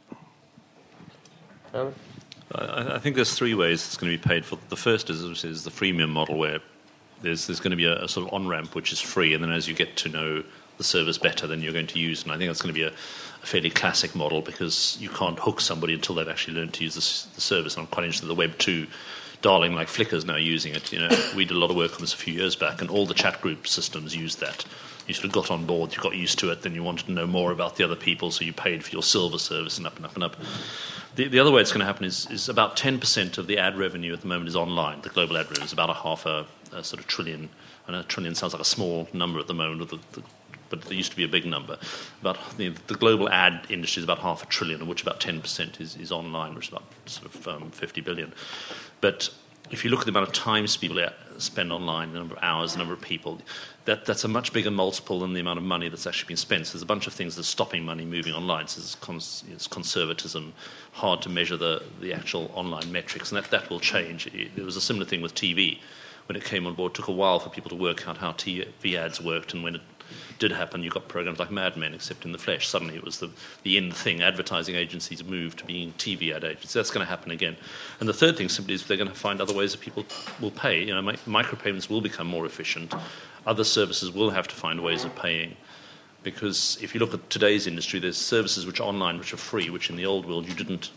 Alan? I think there's three ways it's going to be paid for. The first is the freemium model, where there's going to be a sort of on-ramp which is free, and then as you get to know the service better, then you're going to use it. And I think that's going to be a fairly classic model, because you can't hook somebody until they've actually learned to use the service. And I'm quite interested in the Web 2 darling like Flickr's now using it. You know, we did a lot of work on this a few years back, and all the chat group systems used that. You sort of got on board, you got used to it, then you wanted to know more about the other people, so you paid for your silver service, and up and up and up. The other way it's going to happen is about 10% of the ad revenue at the moment is online. The global ad revenue is about a sort of trillion. I know a trillion sounds like a small number at the moment, but there used to be a big number. About the global ad industry is about $500 billion, of which about 10% is online, which is about sort of 50 billion. But if you look at the amount of times people spend online, the number of hours, the number of people, that's a much bigger multiple than the amount of money that's actually been spent. So there's a bunch of things that's stopping money moving online. So it's conservatism, hard to measure the actual online metrics, and that will change. There was a similar thing with TV. When it came on board, it took a while for people to work out how TV ads worked, and when it did happen, you got programs like Mad Men, except in the flesh. Suddenly it was the in thing. Advertising agencies moved to being TV ad agencies. That's going to happen again. And the third thing simply is they're going to find other ways that people will pay. You know, micropayments will become more efficient. Other services will have to find ways of paying. Because if you look at today's industry, there's services which are online, which are free, which in the old world you didn't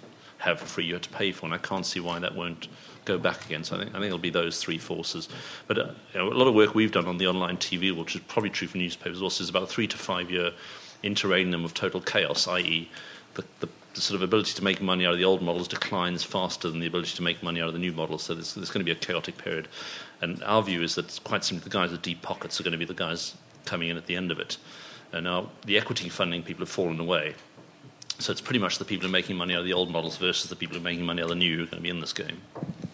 have for free, you have to pay for, and I can't see why that won't go back again. So I think it'll be those three forces. But a lot of work we've done on the online TV, which is probably true for newspapers also, is about a 3 to 5 year interregnum of total chaos, i.e. the sort of ability to make money out of the old models declines faster than the ability to make money out of the new models. So there's going to be a chaotic period. And our view is that quite simply the guys with deep pockets are going to be the guys coming in at the end of it. And now the equity funding people have fallen away. So it's pretty much the people who are making money out of the old models versus the people who are making money out of the new who are going to be in this game.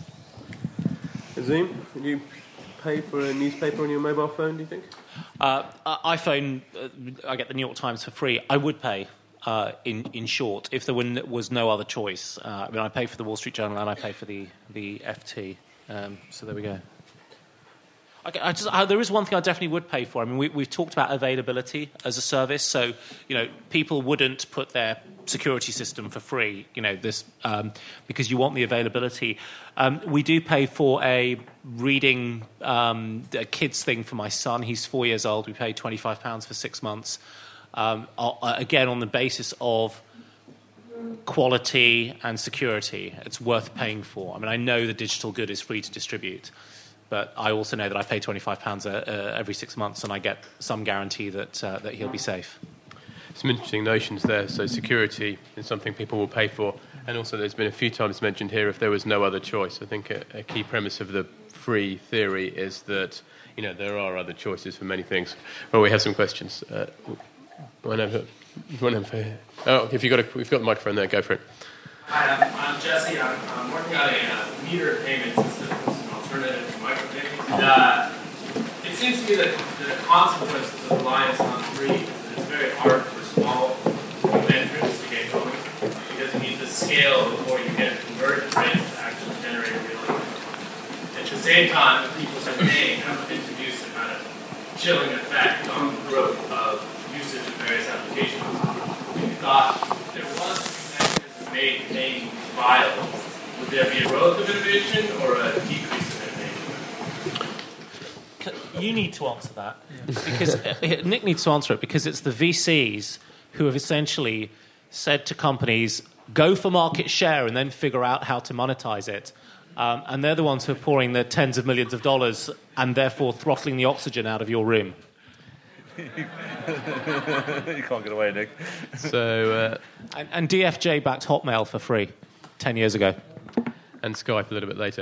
Azim, would you pay for a newspaper on your mobile phone, do you think? iPhone, I get the New York Times for free. I would pay, in short, if there was no other choice. I pay for the Wall Street Journal and I pay for the FT. So there we go. There is one thing I definitely would pay for. I mean, we've talked about availability as a service, so people wouldn't put their security system for free. Because you want the availability. We do pay for a reading a kids thing for my son. He's 4 years old. We pay £25 for 6 months. Again, on the basis of quality and security, it's worth paying for. I mean, I know the digital good is free to distribute. But I also know that I pay £25 every 6 months, and I get some guarantee that he'll be safe. Some interesting notions there. So security is something people will pay for, and also there's been a few times mentioned here if there was no other choice. I think a key premise of the free theory is that there are other choices for many things. Well, we have some questions. We've got the microphone there. Go for it. Hi, I'm Jesse. I'm working on a meter payment system. Alternative to micropayments. It seems to me that the consequences of reliance on free is that it's very hard for small entrants to get going because you need to scale before you get converted rates to actually generate real income. At the same time, the people that are paying have introduced a kind of chilling effect on the growth of usage of various applications. If you thought there was a mechanism made paying viable, would there be a growth of innovation or a decrease of innovation? You need to answer that. Because Nick needs to answer it because it's the VCs who have essentially said to companies, go for market share and then figure out how to monetize it. And they're the ones who are pouring the tens of millions of dollars and therefore throttling the oxygen out of your room. You can't get away, Nick. So, and DFJ backed Hotmail for free 10 years ago. And Skype a little bit later.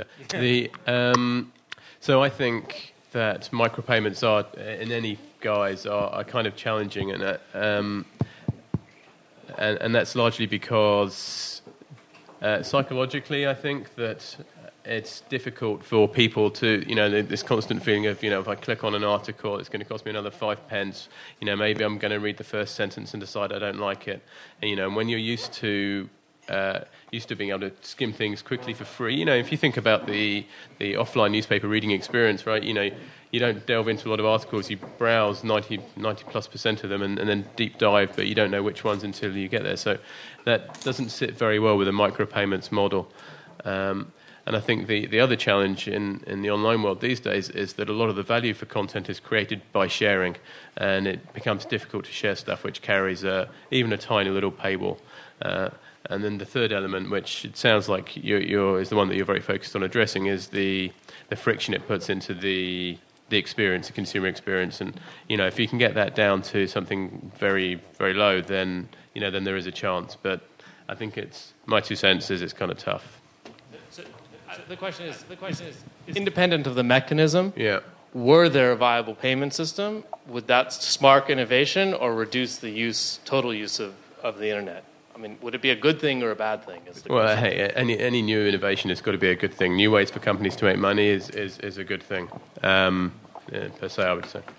So I think that micropayments are, in any guise, are kind of challenging, and that's largely because psychologically, I think that it's difficult for people to, this constant feeling of, if I click on an article, it's going to cost me another 5 pence. Maybe I'm going to read the first sentence and decide I don't like it. And when you're used to being able to skim things quickly for free. If you think about the offline newspaper reading experience, right, you don't delve into a lot of articles, you browse 90+% of them and then deep dive, but you don't know which ones until you get there. So that doesn't sit very well with a micropayments model. And I think the other challenge in the online world these days is that a lot of the value for content is created by sharing, and it becomes difficult to share stuff which carries even a tiny little paywall. And then the third element, which it sounds like is the one that you're very focused on addressing, is the friction it puts into the experience, the consumer experience. And if you can get that down to something very, very low, then then there is a chance. But I think my 2 cents is it's kind of tough. So the question is independent of the mechanism. Yeah. Were there a viable payment system? Would that spark innovation or reduce the total use of the internet? I mean, would it be a good thing or a bad thing? Well, hey, any new innovation has got to be a good thing. New ways for companies to make money is a good thing, per se, I would say.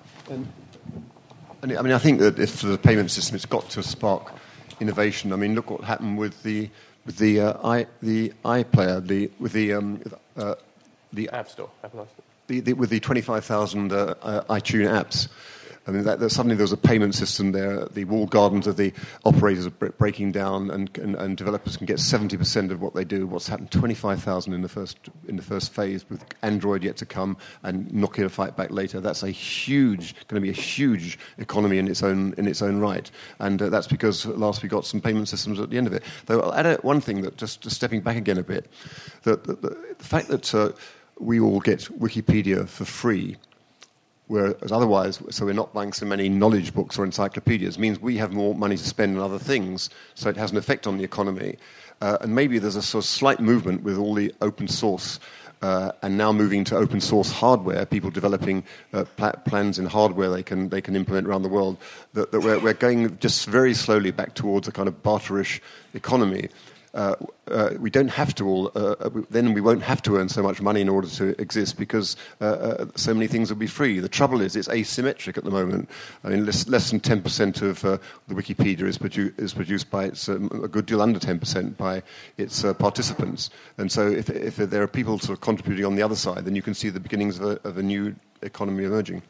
I think that if the payment system has got to spark innovation, I mean, look what happened with the iPlayer, with the App Store, Apple App Store. With the 25,000 iTunes apps. I mean, that suddenly there was a payment system there. The walled gardens of the operators are breaking down, and developers can get 70% of what they do. What's happened? 25,000 in the first phase, with Android yet to come and Nokia to fight back later. That's going to be a huge economy in its own right, and that's because last we got some payment systems at the end of it. Though I'll add one thing, that just stepping back again a bit, the fact that we all get Wikipedia for free, whereas otherwise, so we're not buying so many knowledge books or encyclopedias, means we have more money to spend on other things, so it has an effect on the economy. And maybe there's a sort of slight movement with all the open source, and now moving to open source hardware, people developing plans in hardware they can implement around the world, that we're going just very slowly back towards a kind of barterish economy. We don't have to then we won't have to earn so much money in order to exist, because so many things will be free. The trouble is, it's asymmetric at the moment. I mean, less than 10% of the Wikipedia is produced by its, a good deal under 10% by its participants. And so if there are people sort of contributing on the other side, then you can see the beginnings of a new economy emerging.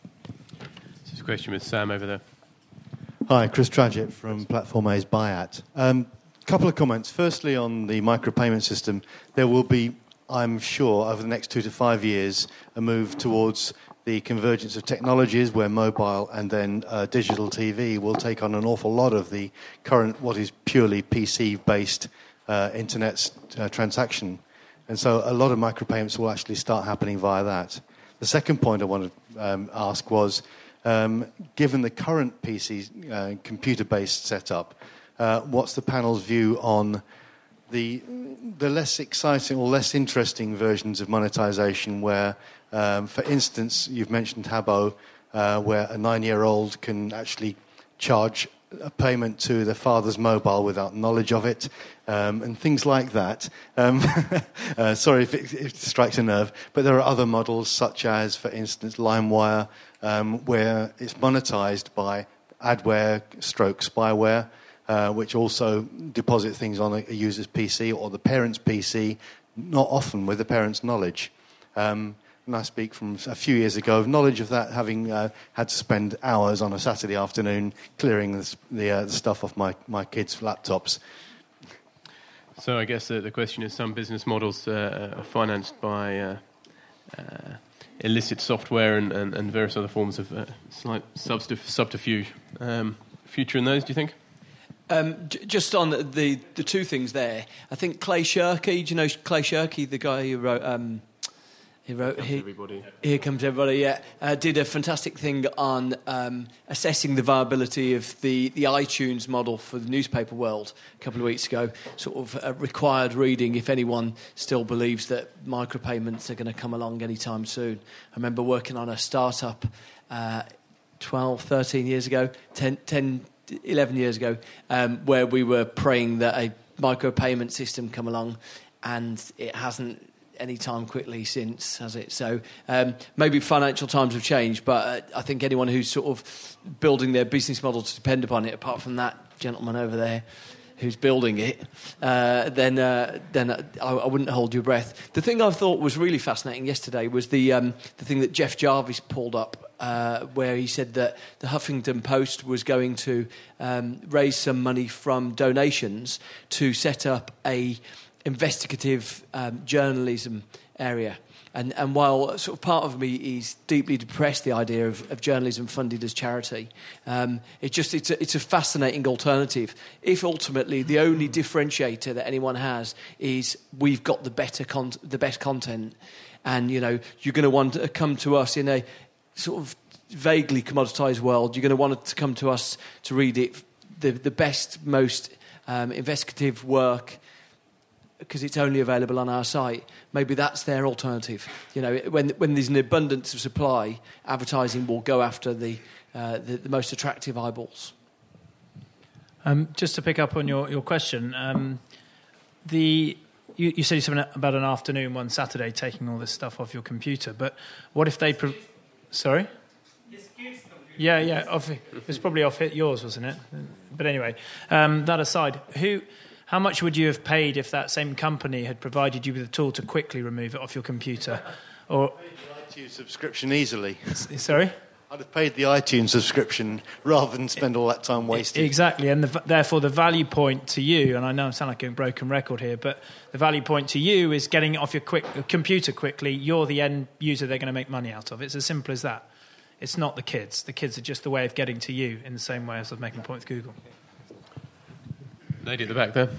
This is a question with Sam over there. Hi, Chris Tradgett from Platform A's Buyout. Couple of comments. Firstly, on the micropayment system, there will be, I'm sure, over the next 2 to 5 years, a move towards the convergence of technologies where mobile and then digital TV will take on an awful lot of the current, what is purely PC-based internet transaction. And so a lot of micropayments will actually start happening via that. The second point I wanted to ask was, given the current PC computer-based setup, what's the panel's view on the less exciting or less interesting versions of monetization where, for instance, you've mentioned Habbo, where a 9-year-old can actually charge a payment to their father's mobile without knowledge of it, and things like that. Sorry if it strikes a nerve, but there are other models such as, for instance, LimeWire, where it's monetized by adware stroke spyware, which also deposit things on a user's PC or the parent's PC, not often with the parent's knowledge. And I speak from a few years ago of knowledge of that, having had to spend hours on a Saturday afternoon clearing the stuff off my kids' laptops. So I guess the question is, some business models are financed by illicit software and various other forms of slight subterfuge. Future in those, do you think? Just on the two things there, I think Clay Shirky, do you know Clay Shirky, the guy who wrote Here Comes Everybody, did a fantastic thing on assessing the viability of the iTunes model for the newspaper world a couple of weeks ago, sort of required reading if anyone still believes that micropayments are going to come along anytime soon. I remember working on a startup 12, 13 years ago, 11 years ago, where we were praying that a micropayment system come along, and it hasn't any time quickly since, has it? So maybe financial times have changed, but I think anyone who's sort of building their business model to depend upon it, apart from that gentleman over there who's building it, then I wouldn't hold your breath. The thing I thought was really fascinating yesterday was the thing that Jeff Jarvis pulled up, where he said that the Huffington Post was going to raise some money from donations to set up a investigative journalism area. And while sort of part of me is deeply depressed the idea of journalism funded as charity, it's a fascinating alternative. If ultimately the only differentiator that anyone has is we've got the best content, and you're going to want to come to us in a sort of vaguely commoditized world, you're going to want to come to us to read it, the best, most investigative work, because it's only available on our site. Maybe that's their alternative. When there's an abundance of supply, advertising will go after the most attractive eyeballs. Just to pick up on your question, you said something about an afternoon one Saturday taking all this stuff off your computer, but what if they... Sorry? Yeah, it was probably off yours, wasn't it? But anyway, that aside, how much would you have paid if that same company had provided you with a tool to quickly remove it off your computer? Or to subscription easily. Sorry? I'd have paid the iTunes subscription rather than spend all that time wasted. Exactly, and therefore the value point to you, and I know I sound like a broken record here, but the value point to you is getting it off your computer quickly. You're the end user they're going to make money out of. It's as simple as that. It's not the kids. The kids are just the way of getting to you in the same way as I was making a point with Google. Lady at the back there.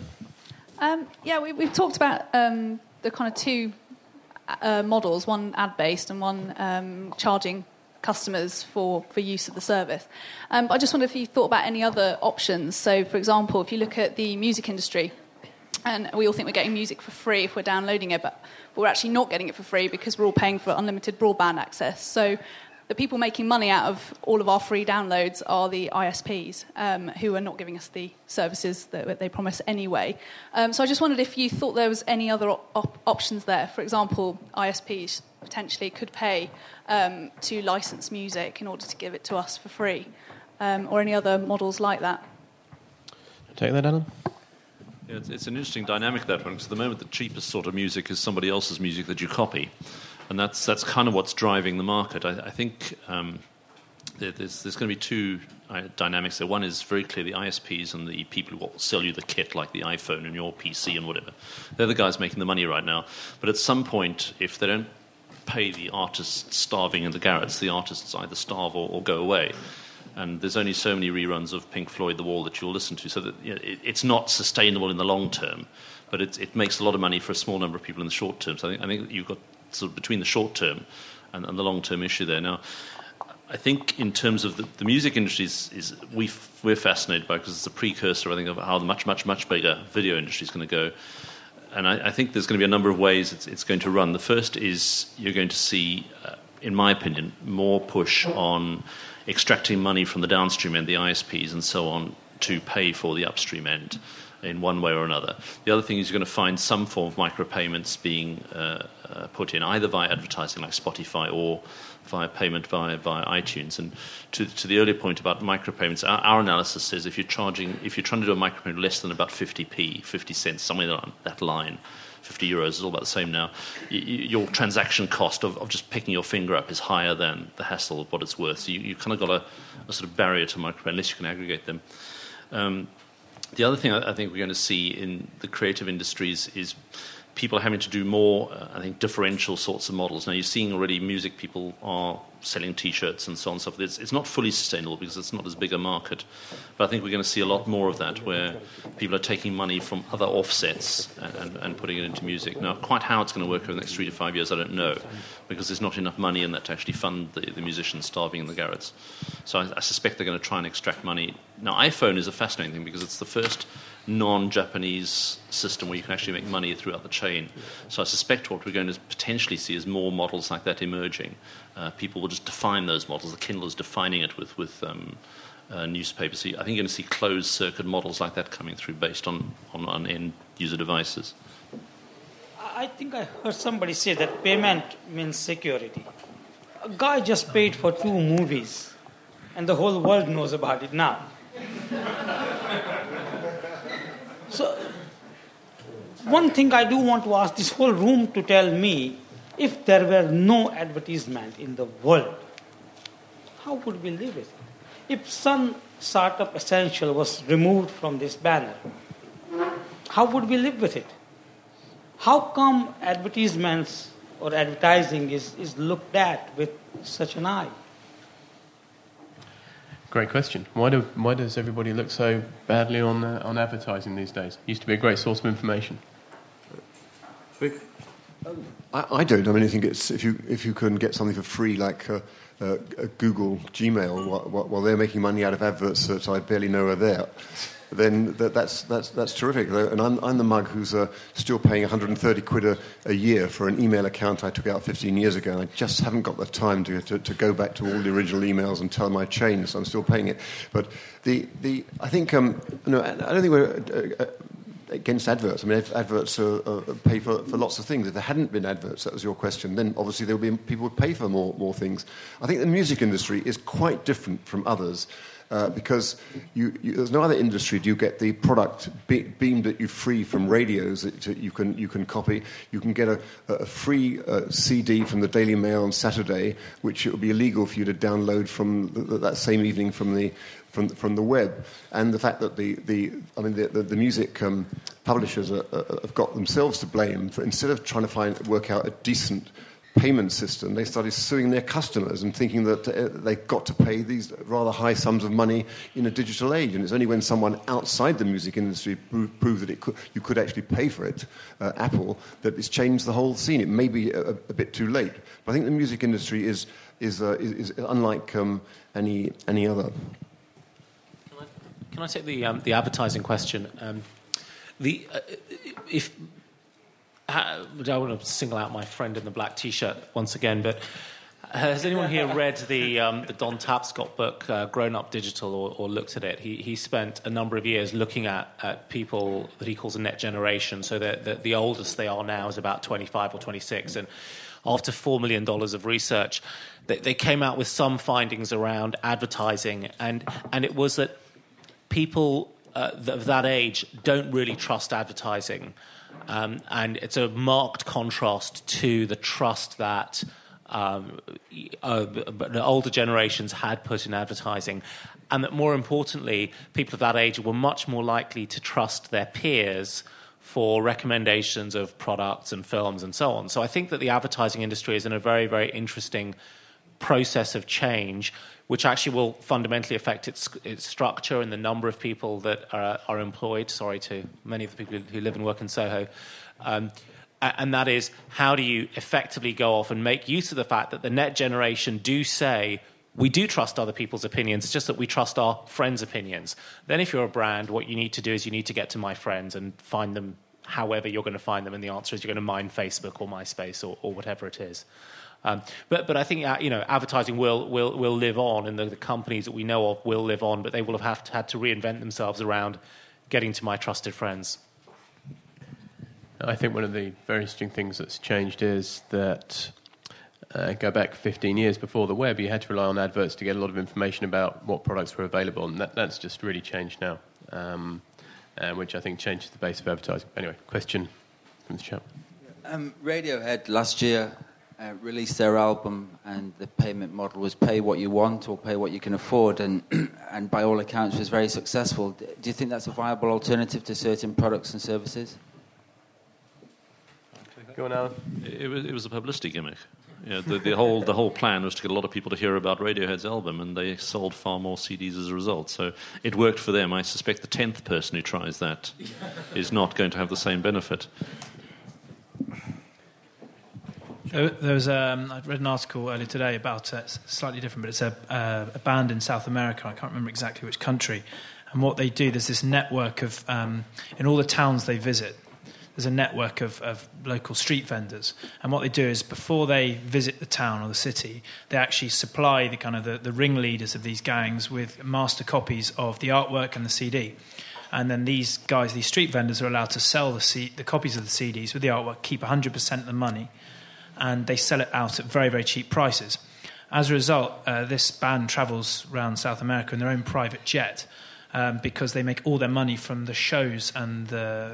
We've talked about the kind of two models, one ad-based and one charging customers for use of the service. But I just wonder if you thought about any other options. So, for example, if you look at the music industry, and we all think we're getting music for free if we're downloading it, but we're actually not getting it for free because we're all paying for unlimited broadband access. So the people making money out of all of our free downloads are the ISPs, who are not giving us the services that they promise anyway. So I just wondered if you thought there was any other options there. For example, ISPs potentially could pay to license music in order to give it to us for free, or any other models like that. Take that, Alan. Yeah, it's an interesting dynamic, that one, because at the moment the cheapest sort of music is somebody else's music that you copy. And that's kind of what's driving the market. I think there's going to be two dynamics there. One is very clear the ISPs and the people who will sell you the kit, like the iPhone and your PC and whatever. They're the guys making the money right now. But at some point, if they don't pay the artists starving in the garrets, the artists either starve or go away. And there's only so many reruns of Pink Floyd, The Wall, that you'll listen to. So that, it's not sustainable in the long term. But it makes a lot of money for a small number of people in the short term. So I think you've got sort of between the short term and the long term issue there. Now, I think in terms of the music industry we're fascinated by, because it's a precursor, I think, of how the much bigger video industry is going to go. And I think there's going to be a number of ways it's going to run. The first is you're going to see, in my opinion, more push on extracting money from the downstream end, the ISPs and so on, to pay for the upstream end in one way or another. The other thing is you're going to find some form of micropayments being put in, either via advertising like Spotify or via payment via iTunes. And to the earlier point about micropayments, our analysis says if you're trying to do a micropayment less than about 50p, 50 cents, somewhere on that line, 50 euros is all about the same now, your transaction cost of just picking your finger up is higher than the hassle of what it's worth. So you've kind of got a sort of barrier to micropayment unless you can aggregate them. The other thing I think we're going to see in the creative industries is people having to do more, differential sorts of models. Now, you're seeing already music people are selling T-shirts and so on and so forth. It's not fully sustainable because it's not as big a market. But I think we're going to see a lot more of that, where people are taking money from other offsets and putting it into music. Now, quite how it's going to work over the next 3 to 5 years, I don't know, because there's not enough money in that to actually fund the musicians starving in the garrets. So I suspect they're going to try and extract money. Now, iPhone is a fascinating thing because it's the first non-Japanese system where you can actually make money throughout the chain. So I suspect what we're going to potentially see is more models like that emerging. People will just define those models. The Kindle is defining it with newspapers. So I think you're going to see closed-circuit models like that coming through based on end-user devices. I think I heard somebody say that payment means security. A guy just paid for 2 movies, and the whole world knows about it now. So, one thing I do want to ask this whole room to tell me, if there were no advertisement in the world, how would we live with it? If Sun Startup Essential was removed from this banner, how would we live with it? How come advertisements or advertising is looked at with such an eye? Great question. Why does everybody look so badly on advertising these days? It used to be a great source of information. I don't. I mean, I think it's if you can get something for free, like Google Gmail, while they're making money out of adverts that I barely know are there, then that's terrific. And I'm the mug who's still paying 130 quid a year for an email account I took out 15 years ago, and I just haven't got the time to go back to all the original emails and tell my chain, so I'm still paying it. But I think I don't think we're against adverts. I mean, adverts pay for lots of things. If there hadn't been adverts, that was your question, then obviously there would be people would pay for more things. I think the music industry is quite different from others. because there's no other industry do you get the product beamed at you free from radios that you can copy. You can get a free CD from the Daily Mail on Saturday, which it would be illegal for you to download from that same evening from the web. And the fact that the music publishers have got themselves to blame for, instead of trying to work out a decent payment system, they started suing their customers and thinking that they've got to pay these rather high sums of money in a digital age. And it's only when someone outside the music industry proved that you could actually pay for it, Apple, that it's changed the whole scene. It may be a bit too late, but I think the music industry is unlike any other. Can I take the advertising question? I don't want to single out my friend in the black T-shirt once again, but has anyone here read the Don Tapscott book, Grown Up Digital, or looked at it? He spent a number of years looking at people that he calls a net generation, so that the oldest they are now is about 25 or 26, and after $4 million of research, they came out with some findings around advertising, and it was that people of that age don't really trust advertising. And it's a marked contrast to the trust that the older generations had put in advertising, and that more importantly, people of that age were much more likely to trust their peers for recommendations of products and films and so on. So I think that the advertising industry is in a very, very interesting process of change, which actually will fundamentally affect its structure and the number of people that are employed. Sorry to many of the people who live and work in Soho. And that is, how do you effectively go off and make use of the fact that the net generation do say, we do trust other people's opinions, it's just that we trust our friends' opinions. Then if you're a brand, what you need to do is you need to get to my friends and find them however you're going to find them, and the answer is you're going to mine Facebook or MySpace or whatever it is. But I think advertising will live on, and the companies that we know of will live on, but they will have had to reinvent themselves around getting to my trusted friends. I think one of the very interesting things that's changed is that go back 15 years before the web, you had to rely on adverts to get a lot of information about what products were available, and that's just really changed now, which I think changes the base of advertising. Anyway, question from the chat. Radiohead last year released their album, and the payment model was pay what you want or pay what you can afford, and by all accounts was very successful. Do you think that's a viable alternative to certain products and services? Go on, Alan. It was a publicity gimmick. Yeah, the whole plan was to get a lot of people to hear about Radiohead's album, and they sold far more CDs as a result. So it worked for them. I suspect the 10th person who tries that is not going to have the same benefit. There was I read an article earlier today about slightly different, but it's a band in South America. I can't remember exactly which country. And what they do, there's this network of in all the towns they visit, there's a network of local street vendors. And what they do is, before they visit the town or the city, they actually supply the ringleaders of these gangs with master copies of the artwork and the CD. And then these guys, these street vendors, are allowed to sell the copies of the CDs with the artwork, keep 100% of the money, and they sell it out at very, very cheap prices. As a result, this band travels around South America in their own private jet, because they make all their money from the shows and the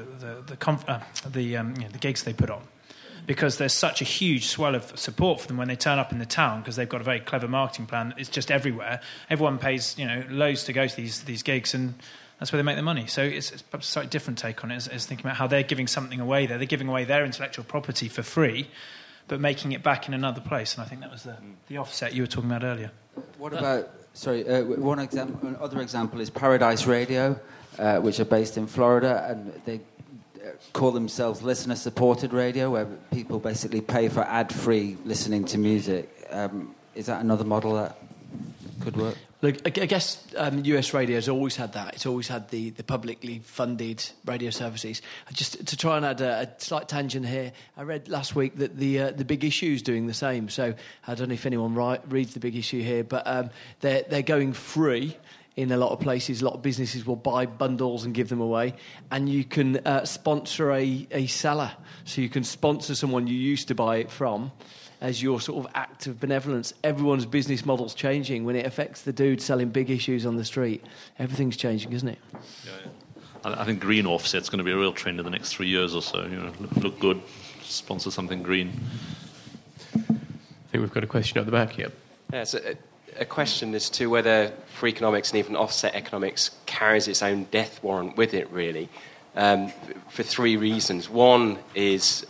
gigs they put on. Because there's such a huge swell of support for them when they turn up in the town, because they've got a very clever marketing plan. It's just everywhere. Everyone pays loads to go to these gigs, and that's where they make their money. So it's perhaps a slightly different take on it, is thinking about how they're giving something away there. They're giving away their intellectual property for free, but making it back in another place. And I think that was the offset you were talking about earlier. What about... Another example is Paradise Radio, which are based in Florida, and they call themselves listener-supported radio, where people basically pay for ad-free listening to music. Is that another model that could work? Look, I guess US radio has always had that. It's always had the publicly funded radio services. Just to try and add a slight tangent here, I read last week that the Big Issue is doing the same. So I don't know if anyone reads the Big Issue here, but they're going free in a lot of places. A lot of businesses will buy bundles and give them away, and you can sponsor a seller. So you can sponsor someone you used to buy it from as your sort of act of benevolence. Everyone's business model's changing. When it affects the dude selling big issues on the street, everything's changing, isn't it? I think green offset's going to be a real trend in the next 3 years or so. Look good, sponsor something green. I think we've got a question at the back here. Yeah, so a question as to whether free economics and even offset economics carries its own death warrant with it, really, for three reasons. One is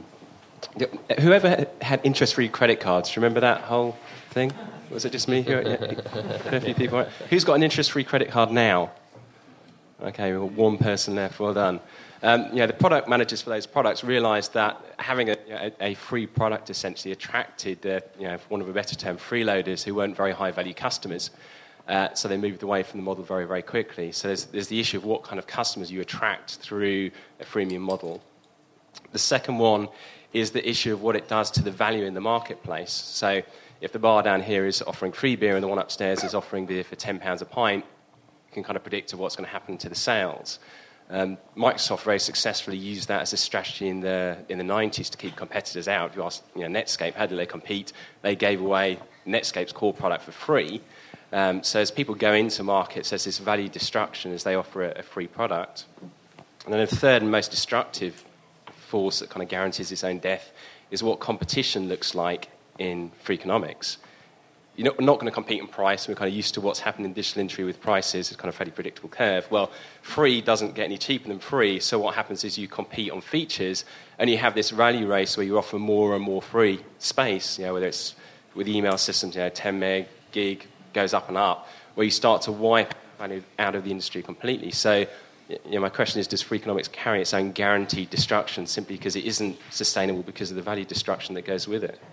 whoever had interest-free credit cards, remember that whole thing? Was it just me? A few people. Who's got an interest-free credit card now? Okay, we've got one person left. Well done. The product managers for those products realised that having a free product essentially attracted, for want of a better term, freeloaders who weren't very high-value customers. So they moved away from the model very, very quickly. So there's the issue of what kind of customers you attract through a freemium model. The second one is the issue of what it does to the value in the marketplace. So if the bar down here is offering free beer and the one upstairs is offering beer for £10 a pint, you can kind of predict what's going to happen to the sales. Microsoft very successfully used that as a strategy in the 90s to keep competitors out. If you ask Netscape, how do they compete? They gave away Netscape's core product for free. So as people go into markets, there's this value destruction as they offer a free product. And then the third and most destructive force that kind of guarantees its own death is what competition looks like in free economics. We're not going to compete in price. We're kind of used to what's happened in digital industry with prices. It's kind of a fairly predictable curve. Well, free doesn't get any cheaper than free, so what happens is you compete on features, and you have this value race where you offer more and more free space, whether it's with email systems, 10 meg, gig, goes up and up, where you start to wipe value out of the industry completely. So my question is, does free economics carry its own guaranteed destruction simply because it isn't sustainable because of the value destruction that goes with it?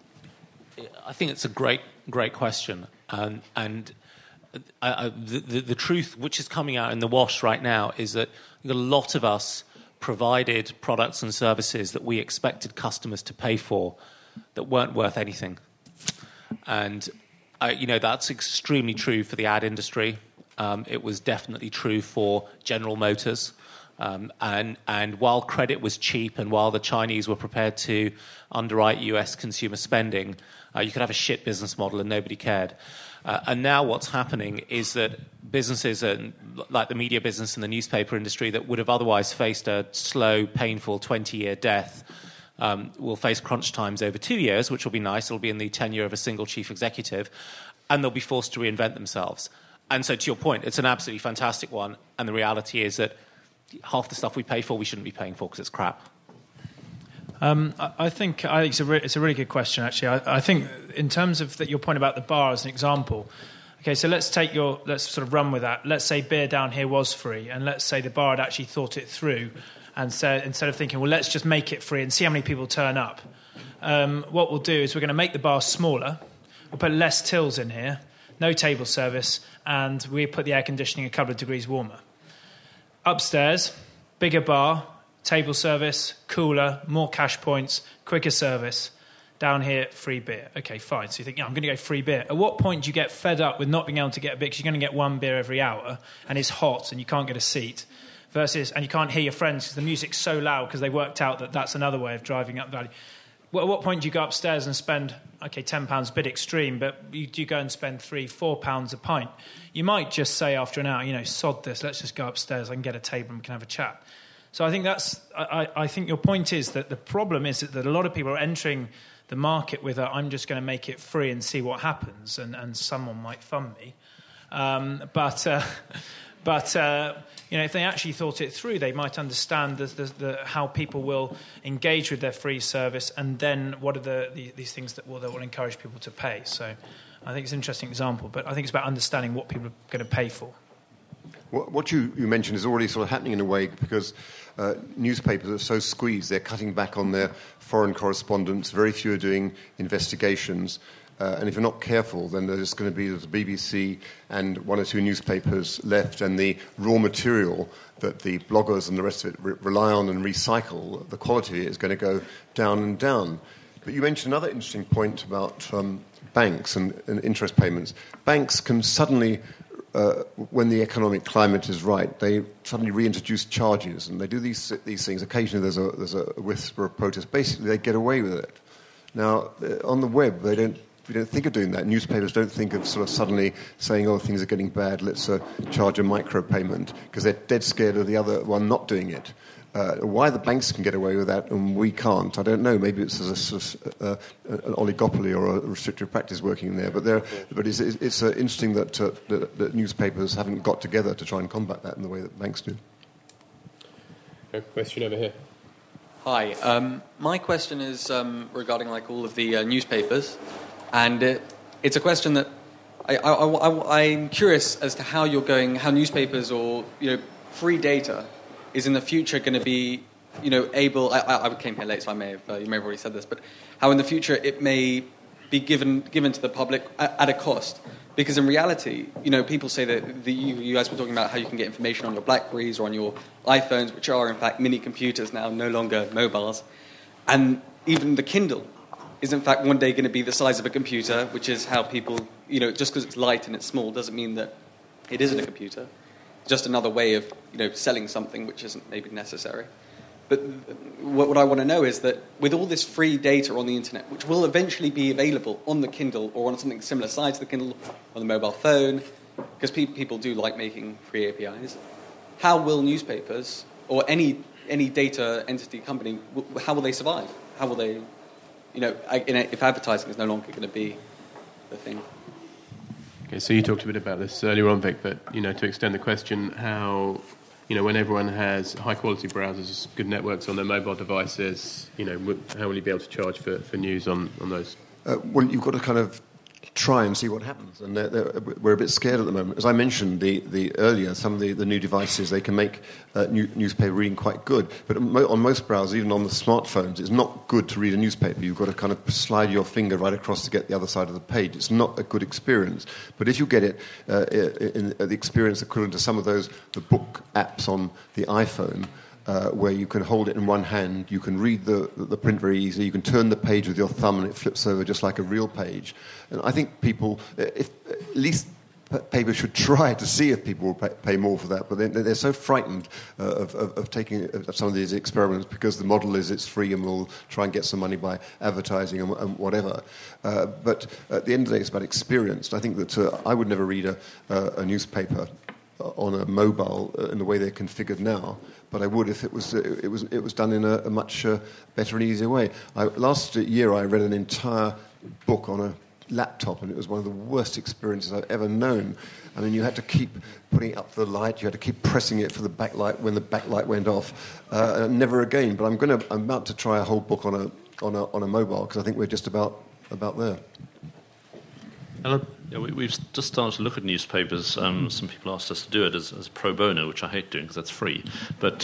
I think it's a great question, and the truth which is coming out in the wash right now is that a lot of us provided products and services that we expected customers to pay for that weren't worth anything, and that's extremely true for the ad industry. It was definitely true for General Motors. And while credit was cheap and while the Chinese were prepared to underwrite US consumer spending, you could have a shit business model and nobody cared. And now what's happening is that businesses, like the media business and the newspaper industry, that would have otherwise faced a slow, painful 20-year death, will face crunch times over 2 years, which will be nice. It'll be in the tenure of a single chief executive, and they'll be forced to reinvent themselves. And so to your point, it's an absolutely fantastic one, and the reality is that half the stuff we pay for, we shouldn't be paying for because it's crap. I think it's a really good question, actually. I think in terms of your point about the bar as an example, okay, so let's sort of run with that. Let's say beer down here was free, and let's say the bar had actually thought it through and said, instead of thinking, well, let's just make it free and see how many people turn up, what we'll do is we're going to make the bar smaller, we'll put less tills in here, no table service, and we put the air conditioning a couple of degrees warmer. Upstairs, bigger bar, table service, cooler, more cash points, quicker service. Down here, free beer. Okay, fine. So you think, I'm going to go free beer. At what point do you get fed up with not being able to get a beer because you're going to get one beer every hour and it's hot and you can't get a seat, and you can't hear your friends because the music's so loud because they worked out that that's another way of driving up value. Well, at what point do you go upstairs and spend, £10 a bit extreme, but do you go and spend £3-4 a pint? You might just say after an hour, sod this, let's just go upstairs, I can get a table and we can have a chat. So I think I think your point is that the problem is that a lot of people are entering the market with I'm just going to make it free and see what happens, and someone might fund me. But if they actually thought it through, they might understand how people will engage with their free service, and then what are these things that will encourage people to pay. So I think it's an interesting example, but I think it's about understanding what people are going to pay for. What you mentioned is already sort of happening in a way because newspapers are so squeezed. They're cutting back on their foreign correspondence. Very few are doing investigations. And if you're not careful, then there's going to be the BBC and one or two newspapers left, and the raw material that the bloggers and the rest of it rely on and recycle, the quality of it is going to go down and down. But you mentioned another interesting point about banks and interest payments. Banks can suddenly when the economic climate is right, they suddenly reintroduce charges, and they do these things. Occasionally, there's a whisper of protest. Basically, they get away with it. Now, on the web, we don't think of doing that. Newspapers don't think of sort of suddenly saying, "Oh, things are getting bad. Let's charge a micropayment," because they're dead scared of the other one not doing it. Why the banks can get away with that and we can't, I don't know. Maybe it's an oligopoly or a restrictive practice working in there. But it's interesting that newspapers haven't got together to try and combat that in the way that banks do. A question over here. Hi. My question is regarding all of the newspapers, and it's a question that I'm curious as to how newspapers or free data is in the future going to be, able... I came here late, so you may have already said this, but how in the future it may be given to the public at a cost. Because in reality, people say that you guys were talking about how you can get information on your BlackBerries or on your iPhones, which are in fact mini computers now, no longer mobiles. And even the Kindle is in fact one day going to be the size of a computer, which is how people, just because it's light and it's small doesn't mean that it isn't a computer. Just another way of selling something which isn't maybe necessary. But what I want to know is that with all this free data on the internet, which will eventually be available on the Kindle or on something similar size to the Kindle, on the mobile phone, because people do like making free APIs, how will newspapers or any data entity company, how will they survive? How will they, if advertising is no longer going to be the thing? Okay, so you talked a bit about this earlier on, Vic, but, to extend the question, how, when everyone has high-quality browsers, good networks on their mobile devices, how will you be able to charge for news on those? Well, you've got to kind of try and see what happens, and we're a bit scared at the moment. As I mentioned earlier, some of the new devices, they can make newspaper reading quite good, but on most browsers, even on the smartphones, it's not good to read a newspaper. You've got to kind of slide your finger right across to get the other side of the page. It's not a good experience. But if you get it in the experience equivalent to some of the book apps on the iPhone, where you can hold it in one hand, you can read the print very easily, you can turn the page with your thumb and it flips over just like a real page. And I think people, at least papers should try to see if people will pay more for that, but they're so frightened of taking some of these experiments because the model is it's free and we'll try and get some money by advertising and whatever. But at the end of the day, it's about experience. And I think that I would never read a newspaper on a mobile in the way they're configured now, but I would if it was done in a much better and easier way. Last year I read an entire book on a laptop, and it was one of the worst experiences I've ever known. I mean, you had to keep putting it up to the light, you had to keep pressing it for the backlight when the backlight went off. Never again. But I'm about to try a whole book on a mobile because I think we're just about there. Alan? Yeah, we've just started to look at newspapers. Some people asked us to do it as pro bono, which I hate doing because that's free. But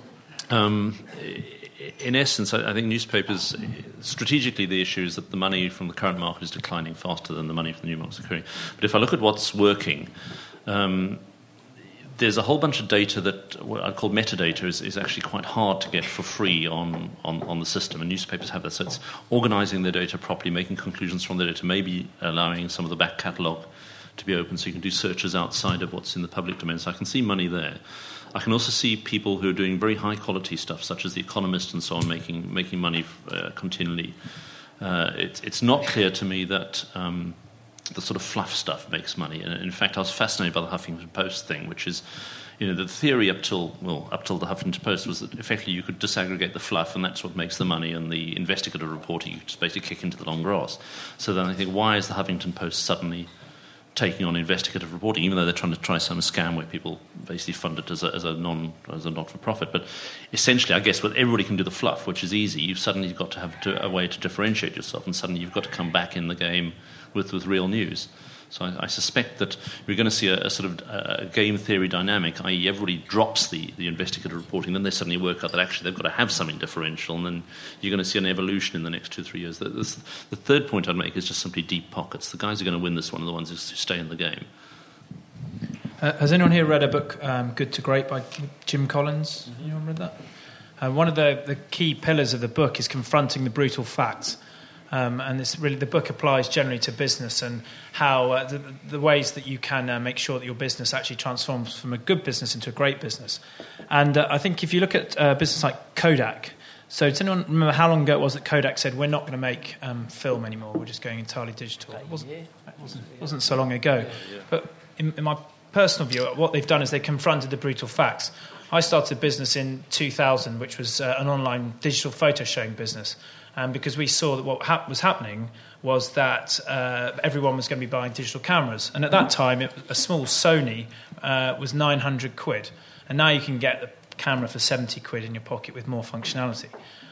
in essence, I think newspapers, strategically the issue is that the money from the current market is declining faster than the money from the new market is occurring. But if I look at what's working, there's a whole bunch of data that what I'd call metadata is actually quite hard to get for free on the system, and newspapers have that. So it's organising their data properly, making conclusions from the data, maybe allowing some of the back catalogue to be open so you can do searches outside of what's in the public domain. So I can see money there. I can also see people who are doing very high-quality stuff, such as The Economist and so on, making money continually. It's not clear to me that the sort of fluff stuff makes money. And in fact, I was fascinated by the Huffington Post thing, which is, the theory up till the Huffington Post was that effectively you could disaggregate the fluff, and that's what makes the money, and the investigative reporting you just basically kick into the long grass. So then I think, why is the Huffington Post suddenly taking on investigative reporting, even though they're trying to try some scam where people basically fund it as a not-for-profit? But essentially, I guess, everybody can do the fluff, which is easy. You've suddenly got to have a way to differentiate yourself, and suddenly you've got to come back in the game with real news. So I suspect that we're going to see a sort of a game theory dynamic, i.e. everybody drops the investigative reporting, then they suddenly work out that actually they've got to have something differential, and then you're going to see an evolution in the next 2-3 years. The third point I'd make is just simply deep pockets. The guys who are going to win this one are the ones who stay in the game. Has anyone here read a book, Good to Great, by Jim Collins? Anyone read that? One of the key pillars of the book is confronting the brutal facts. And it's really, the book applies generally to business and how the ways that you can make sure that your business actually transforms from a good business into a great business. And I think if you look at a business like Kodak, so does anyone remember how long ago it was that Kodak said, we're not going to make film anymore, we're just going entirely digital? It wasn't so long ago. But in my personal view, what they've done is they confronted the brutal facts. I started a business in 2000, which was an online digital photo showing business. Because we saw that what was happening was that everyone was going to be buying digital cameras. And at that time, a small Sony was 900 quid. And now you can get the camera for 70 quid in your pocket with more functionality.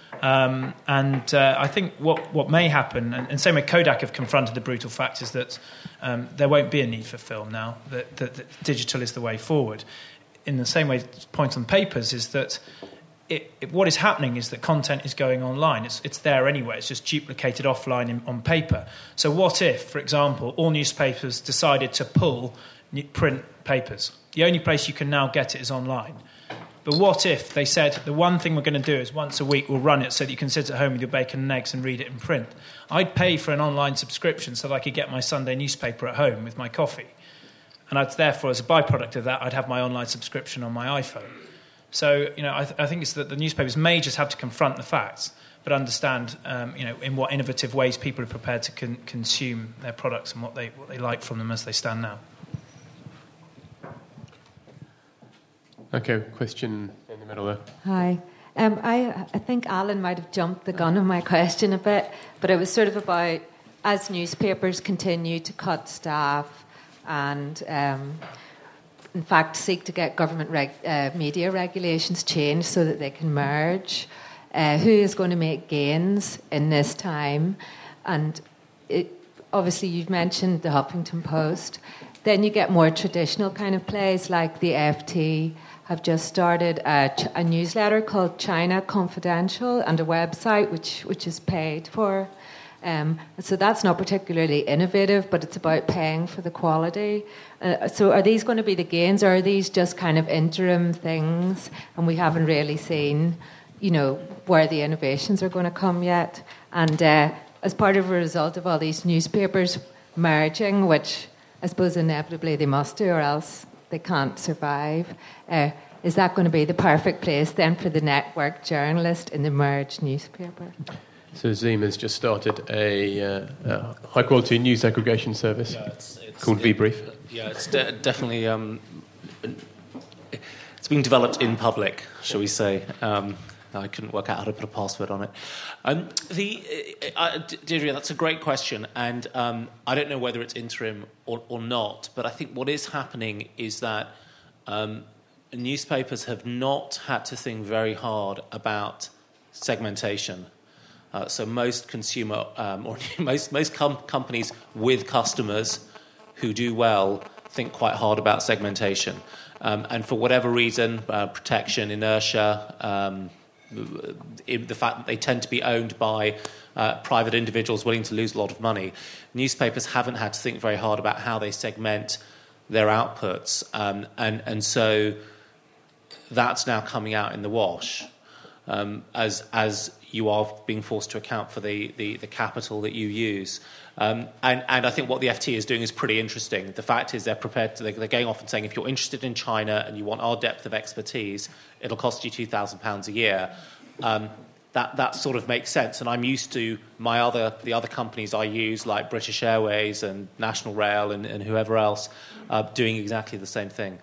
I think what may happen, and same with Kodak have confronted the brutal fact, is that there won't be a need for film now, that digital is the way forward. In the same way, point on papers is that what is happening is that content is going online. It's there anyway. It's just duplicated offline on paper. So what if, for example, all newspapers decided to pull print papers? The only place you can now get it is online. But what if they said, the one thing we're going to do is once a week we'll run it so that you can sit at home with your bacon and eggs and read it in print? I'd pay for an online subscription so that I could get my Sunday newspaper at home with my coffee. And therefore, as a byproduct of that, I'd have my online subscription on my iPhone. So, I think it's that the newspapers may just have to confront the facts, but understand, in what innovative ways people are prepared to consume their products and what they like from them as they stand now. Okay, question in the middle there. Hi. I think Alan might have jumped the gun on my question a bit, but it was sort of about, as newspapers continue to cut staff and in fact, seek to get government media regulations changed so that they can merge. Who is going to make gains in this time? And obviously, you've mentioned the Huffington Post. Then you get more traditional kind of plays, like the FT have just started a newsletter called China Confidential and a website which is paid for. So that's not particularly innovative, but it's about paying for the quality. So are these going to be the gains, or are these just kind of interim things and we haven't really seen, where the innovations are going to come yet? And as part of a result of all these newspapers merging, which I suppose inevitably they must do or else they can't survive, is that going to be the perfect place then for the network journalist in the merged newspaper? So Zeem has just started a high-quality news aggregation service called vBrief. It's definitely it's being developed in public, shall we say. I couldn't work out how to put a password on it. Deirdre, that's a great question, and I don't know whether it's interim or not, but I think what is happening is that newspapers have not had to think very hard about segmentation. So most consumer or most companies with customers who do well think quite hard about segmentation, and for whatever reason, protection, inertia, the fact that they tend to be owned by private individuals willing to lose a lot of money, newspapers haven't had to think very hard about how they segment their outputs, and so that's now coming out in the wash, as you are being forced to account for the capital that you use. And I think what the FT is doing is pretty interesting. The fact is they're going off and saying, if you're interested in China and you want our depth of expertise, it'll cost you £2,000 a year. That sort of makes sense. And I'm used to the other companies I use, like British Airways and National Rail and whoever else, doing exactly the same thing.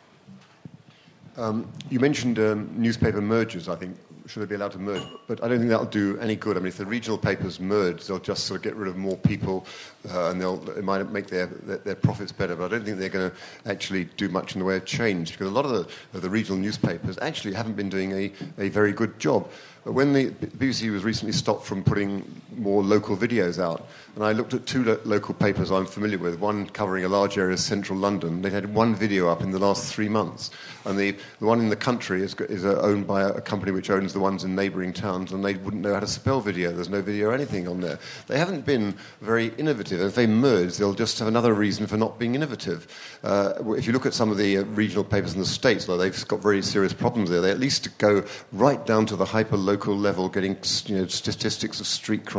You mentioned newspaper mergers, I think. Should they be allowed to merge? But I don't think that'll do any good. I mean, if the regional papers merge, they'll just sort of get rid of more people and it might make their profits better. But I don't think they're going to actually do much in the way of change, because a lot of the regional newspapers actually haven't been doing a very good job. But when the BBC was recently stopped from putting more local videos out, and I looked at two local papers I'm familiar with, one covering a large area of central London. They had one video up in the last 3 months. And the one in the country is owned by a company which owns the ones in neighbouring towns, and they wouldn't know how to spell video. There's no video or anything on there. They haven't been very innovative. If they merge, they'll just have another reason for not being innovative. If you look at some of the regional papers in the States, though, they've got very serious problems there. They at least go right down to the hyper-local level, getting statistics of street crime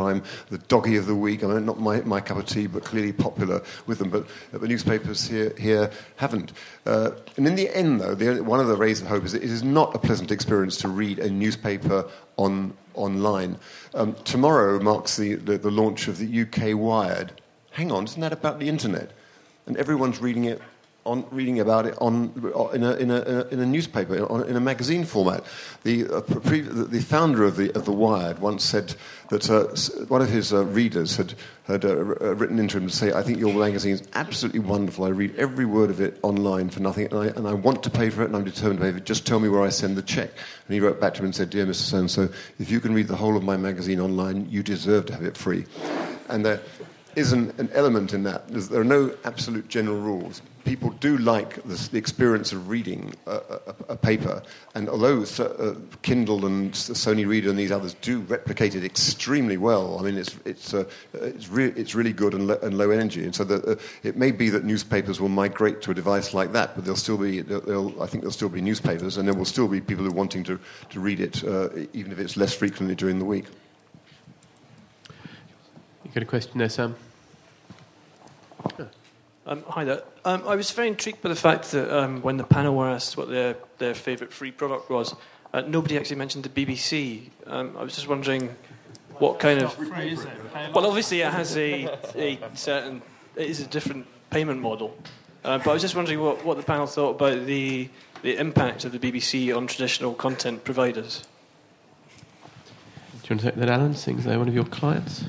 crime, the doggy of the week. I mean, not my cup of tea, but clearly popular with them. But the newspapers here haven't. And in the end, though, one of the rays of hope is that it is not a pleasant experience to read a newspaper online. Tomorrow marks the launch of the UK Wired. Hang on, isn't that about the internet? And everyone's reading about it in a newspaper, in a magazine format. The founder of the Wired once said that one of his readers had written into him to say, "I think your magazine is absolutely wonderful. I read every word of it online for nothing, and I want to pay for it, and I'm determined to pay for it. Just tell me where I send the cheque." And he wrote back to him and said, "Dear Mr. So-and-so, if you can read the whole of my magazine online, you deserve to have it free." And there is an element in that. There are no absolute general rules. People do like the experience of reading a paper, and although Kindle and Sony Reader and these others do replicate it extremely well, I mean it's really good and low energy, and so it may be that newspapers will migrate to a device like that, but I think there'll still be newspapers, and there will still be people who are wanting to read it, even if it's less frequently during the week. You got a question there, Sam? Hi there. I was very intrigued by the fact that when the panel were asked what their favourite free product was, nobody actually mentioned the BBC. I was just wondering what kind of... Free, is it? Well, obviously it has a certain... It is a different payment model. But I was just wondering what the panel thought about the impact of the BBC on traditional content providers. Do you want to take that, Alan, seeing as they're one of your clients?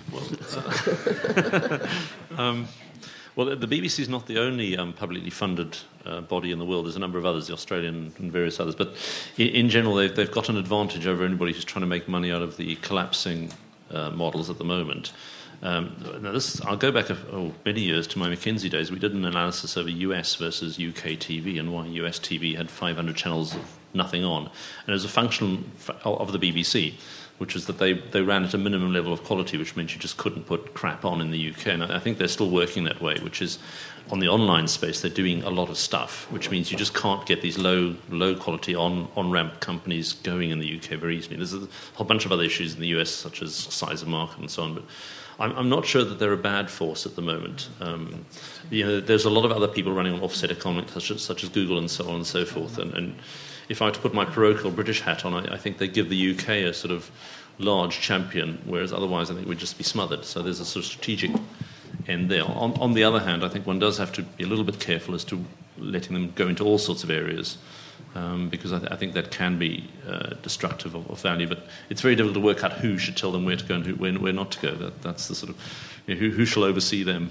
Well, the BBC is not the only publicly funded body in the world. There's a number of others, the Australian and various others. But in general, they've got an advantage over anybody who's trying to make money out of the collapsing models at the moment. Now I'll go back many years to my McKinsey days. We did an analysis over US versus UK TV and why US TV had 500 channels of nothing on. And it was a function of the BBC, which is that they ran at a minimum level of quality, which meant you just couldn't put crap on in the UK. And I think they're still working that way, which is on the online space, they're doing a lot of stuff, which means you just can't get these low quality on-ramp companies going in the UK very easily. There's a whole bunch of other issues in the US, such as size of market and so on, but I'm not sure that they're a bad force at the moment. There's a lot of other people running on offset economics, such as Google and so on and so forth, and if I were to put my parochial British hat on, I think they give the UK a sort of large champion, whereas otherwise I think we'd just be smothered. So there's a sort of strategic end there. On the other hand, I think one does have to be a little bit careful as to letting them go into all sorts of areas, because I think that can be destructive of value. But it's very difficult to work out who should tell them where to go and where not to go. That's the sort of who shall oversee them.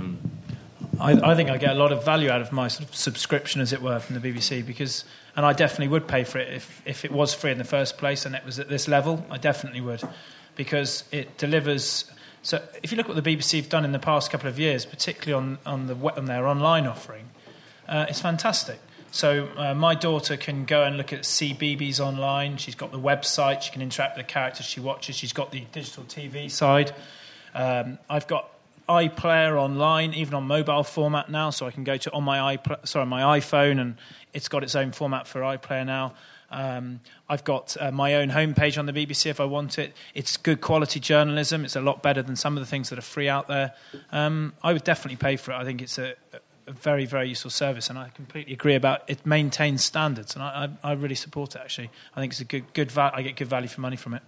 I think I get a lot of value out of my sort of subscription, as it were, from the BBC, and I definitely would pay for it if it was free in the first place and it was at this level. I definitely would, because it delivers. So if you look at what the BBC have done in the past couple of years, particularly on their online offering, it's fantastic. So my daughter can go and look at CBeebies online. She's got the website. She can interact with the characters she watches. She's got the digital TV side. I've got iPlayer online, even on mobile format now, so I can go to my iPhone, and it's got its own format for iPlayer now. I've got my own homepage on the BBC if I want it. It's good quality journalism. It's a lot better than some of the things that are free out there. I would definitely pay for it. I think it's a very, very useful service, and I completely agree about it maintains standards, and I really support it, actually. I think it's a good I get good value for money from it.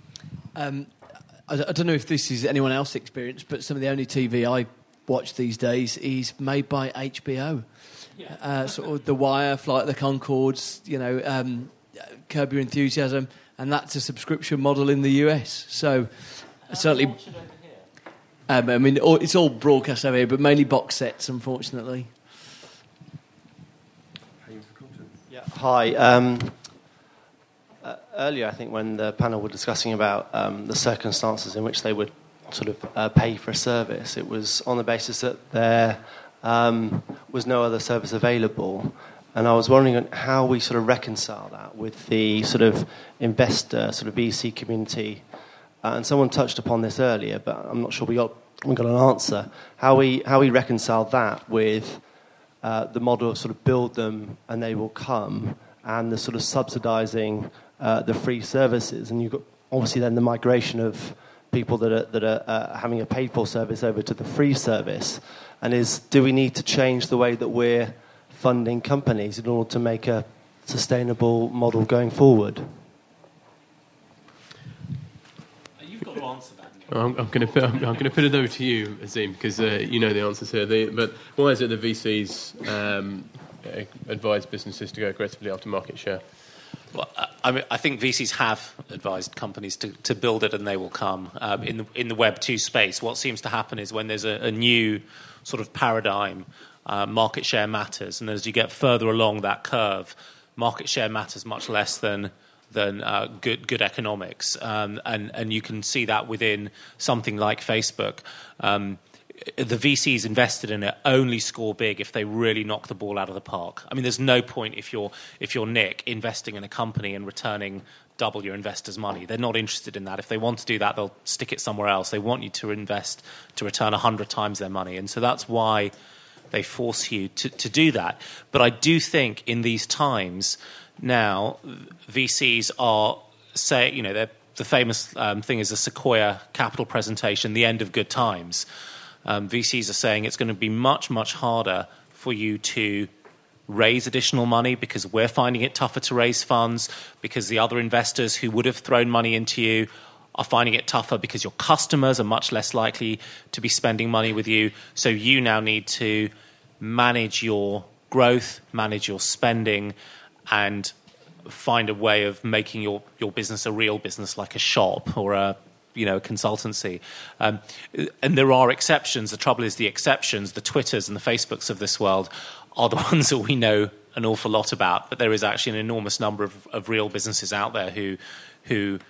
I don't know if this is anyone else's experience, but some of the only TV I watch these days is made by HBO. Yeah. Sort of The Wire, Flight of the Conchords, Curb Your Enthusiasm, and that's a subscription model in the US. So certainly, it's all broadcast over here, but mainly box sets, unfortunately. Yeah. Hi. Earlier, I think when the panel were discussing about the circumstances in which they would sort of pay for a service, it was on the basis that there was no other service available. And I was wondering how we sort of reconcile that with the sort of investor, sort of VC community. And someone touched upon this earlier, but I'm not sure we got an answer. How we reconcile that with the model of sort of build them and they will come, and the sort of subsidising the free services, and you've got obviously then the migration of people that are having a paid-for service over to the free service? And do we need to change the way that we're funding companies in order to make a sustainable model going forward? You've got to answer that. I'm going to put it over to you, Azim, because you know the answers here. But why is it that VCs advise businesses to go aggressively after market share? Well, I think VCs have advised companies to build it, and they will come. In the Web 2 space, what seems to happen is when there's a new sort of paradigm, market share matters, and as you get further along that curve, market share matters much less than good economics, and you can see that within something like Facebook. The VCs invested in it only score big if they really knock the ball out of the park. I mean, there's no point if you're Nick investing in a company and returning double your investors' money. They're not interested in that. If they want to do that, they'll stick it somewhere else. They want you to invest to return 100 times their money, and so that's why they force you to do that. But I do think in these times now, VCs are the famous thing is a Sequoia Capital presentation, the end of good times. VCs are saying it's going to be much, much harder for you to raise additional money because we're finding it tougher to raise funds, because the other investors who would have thrown money into you are finding it tougher because your customers are much less likely to be spending money with you. So you now need to manage your growth, manage your spending, and find a way of making your business a real business, like a shop or a consultancy. And there are exceptions. The trouble is the exceptions, the Twitters and the Facebooks of this world, are the ones that we know an awful lot about. But there is actually an enormous number of real businesses out there whose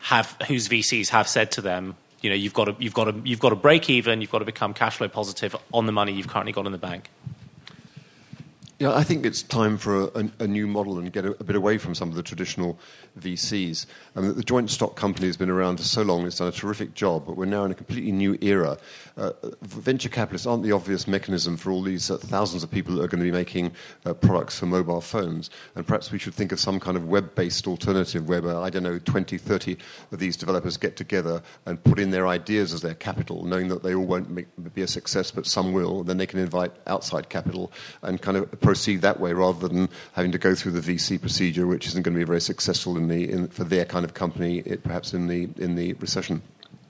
VCs have said to them, you've got to break even, you've got to become cash flow positive on the money you've currently got in the bank. Yeah, I think it's time for a new model and get a bit away from some of the traditional VCs. The joint stock company has been around for so long, it's done a terrific job, but we're now in a completely new era. Venture capitalists aren't the obvious mechanism for all these thousands of people that are going to be making products for mobile phones. And perhaps we should think of some kind of web-based alternative where, 20, 30 of these developers get together and put in their ideas as their capital, knowing that they all won't be a success, but some will. Then they can invite outside capital and kind of proceed that way rather than having to go through the VC procedure, which isn't going to be very successful for their kind of company, perhaps in the recession.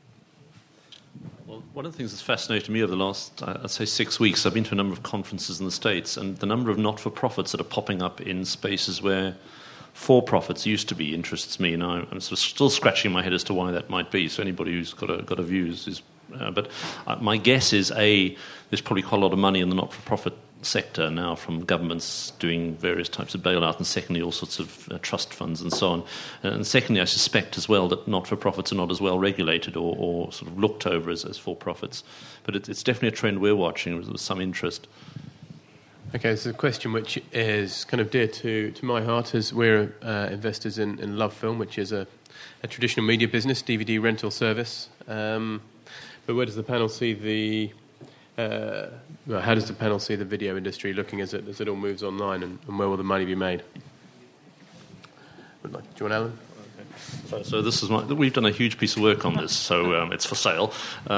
Well, one of the things that's fascinated me over the last, I'd say, 6 weeks, I've been to a number of conferences in the States, and the number of not-for-profits that are popping up in spaces where for-profits used to be interests me, and I'm sort of still scratching my head as to why that might be. So anybody who's got a view is but my guess is, there's probably quite a lot of money in the not-for-profit sector now from governments doing various types of bailout, and secondly all sorts of trust funds and so on, and secondly I suspect as well that not-for-profits are not as well regulated or sort of looked over as for-profits, but it's definitely a trend we're watching with some interest. Okay, so a question which is kind of dear to my heart, as we're investors in LoveFilm, which is a traditional media business, DVD rental service, but where does the panel see how does the panel see the video industry looking as it all moves online, and where will the money be made? Do you want Alan? Okay. So this is we've done a huge piece of work on this, so it's for sale.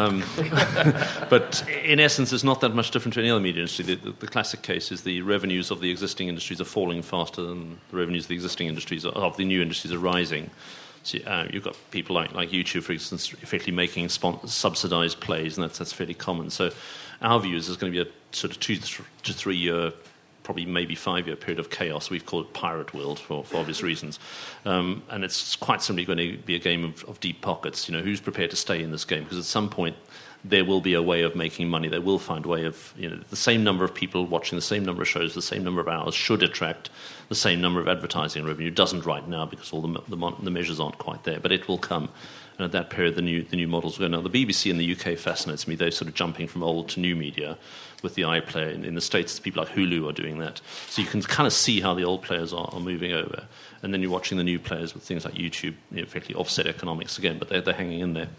But in essence, it's not that much different to any other media industry. The classic case is the revenues of the existing industries are falling faster than the revenues of the existing industries, of the new industries are rising. So, you've got people like YouTube, for instance, effectively making subsidised plays, and that's fairly common. So our view is there's going to be a sort of 2 to 3 year, probably maybe 5 year period of chaos. We've called it Pirate World for obvious reasons. And it's quite simply going to be a game of deep pockets. Who's prepared to stay in this game? Because at some point there will be a way of making money. They will find a way of, the same number of people watching the same number of shows, the same number of hours should attract the same number of advertising revenue. It doesn't right now because all the measures aren't quite there, but it will come. And at that period, the new models will go. Now, the BBC in the UK fascinates me. They're sort of jumping from old to new media with the iPlayer. In the States, people like Hulu are doing that. So you can kind of see how the old players are moving over. And then you're watching the new players with things like YouTube, effectively offset economics again, but they're hanging in there.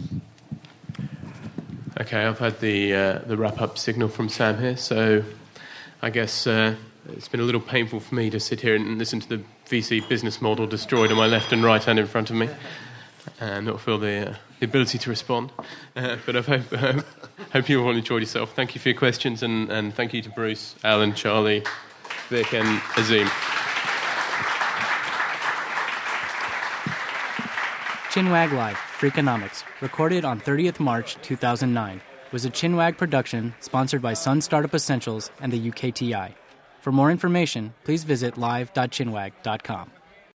Okay, I've had the wrap-up signal from Sam here, so I guess it's been a little painful for me to sit here and listen to the VC business model destroyed on my left and right hand in front of me. and not feel the ability to respond. But I hope you all enjoyed yourself. Thank you for your questions, and thank you to Bruce, Alan, Charlie, Vic, and Azim. Chinwag Live, Freakonomics, recorded on 30th March 2009, was a Chinwag production sponsored by Sun Startup Essentials and the UKTI. For more information, please visit live.chinwag.com.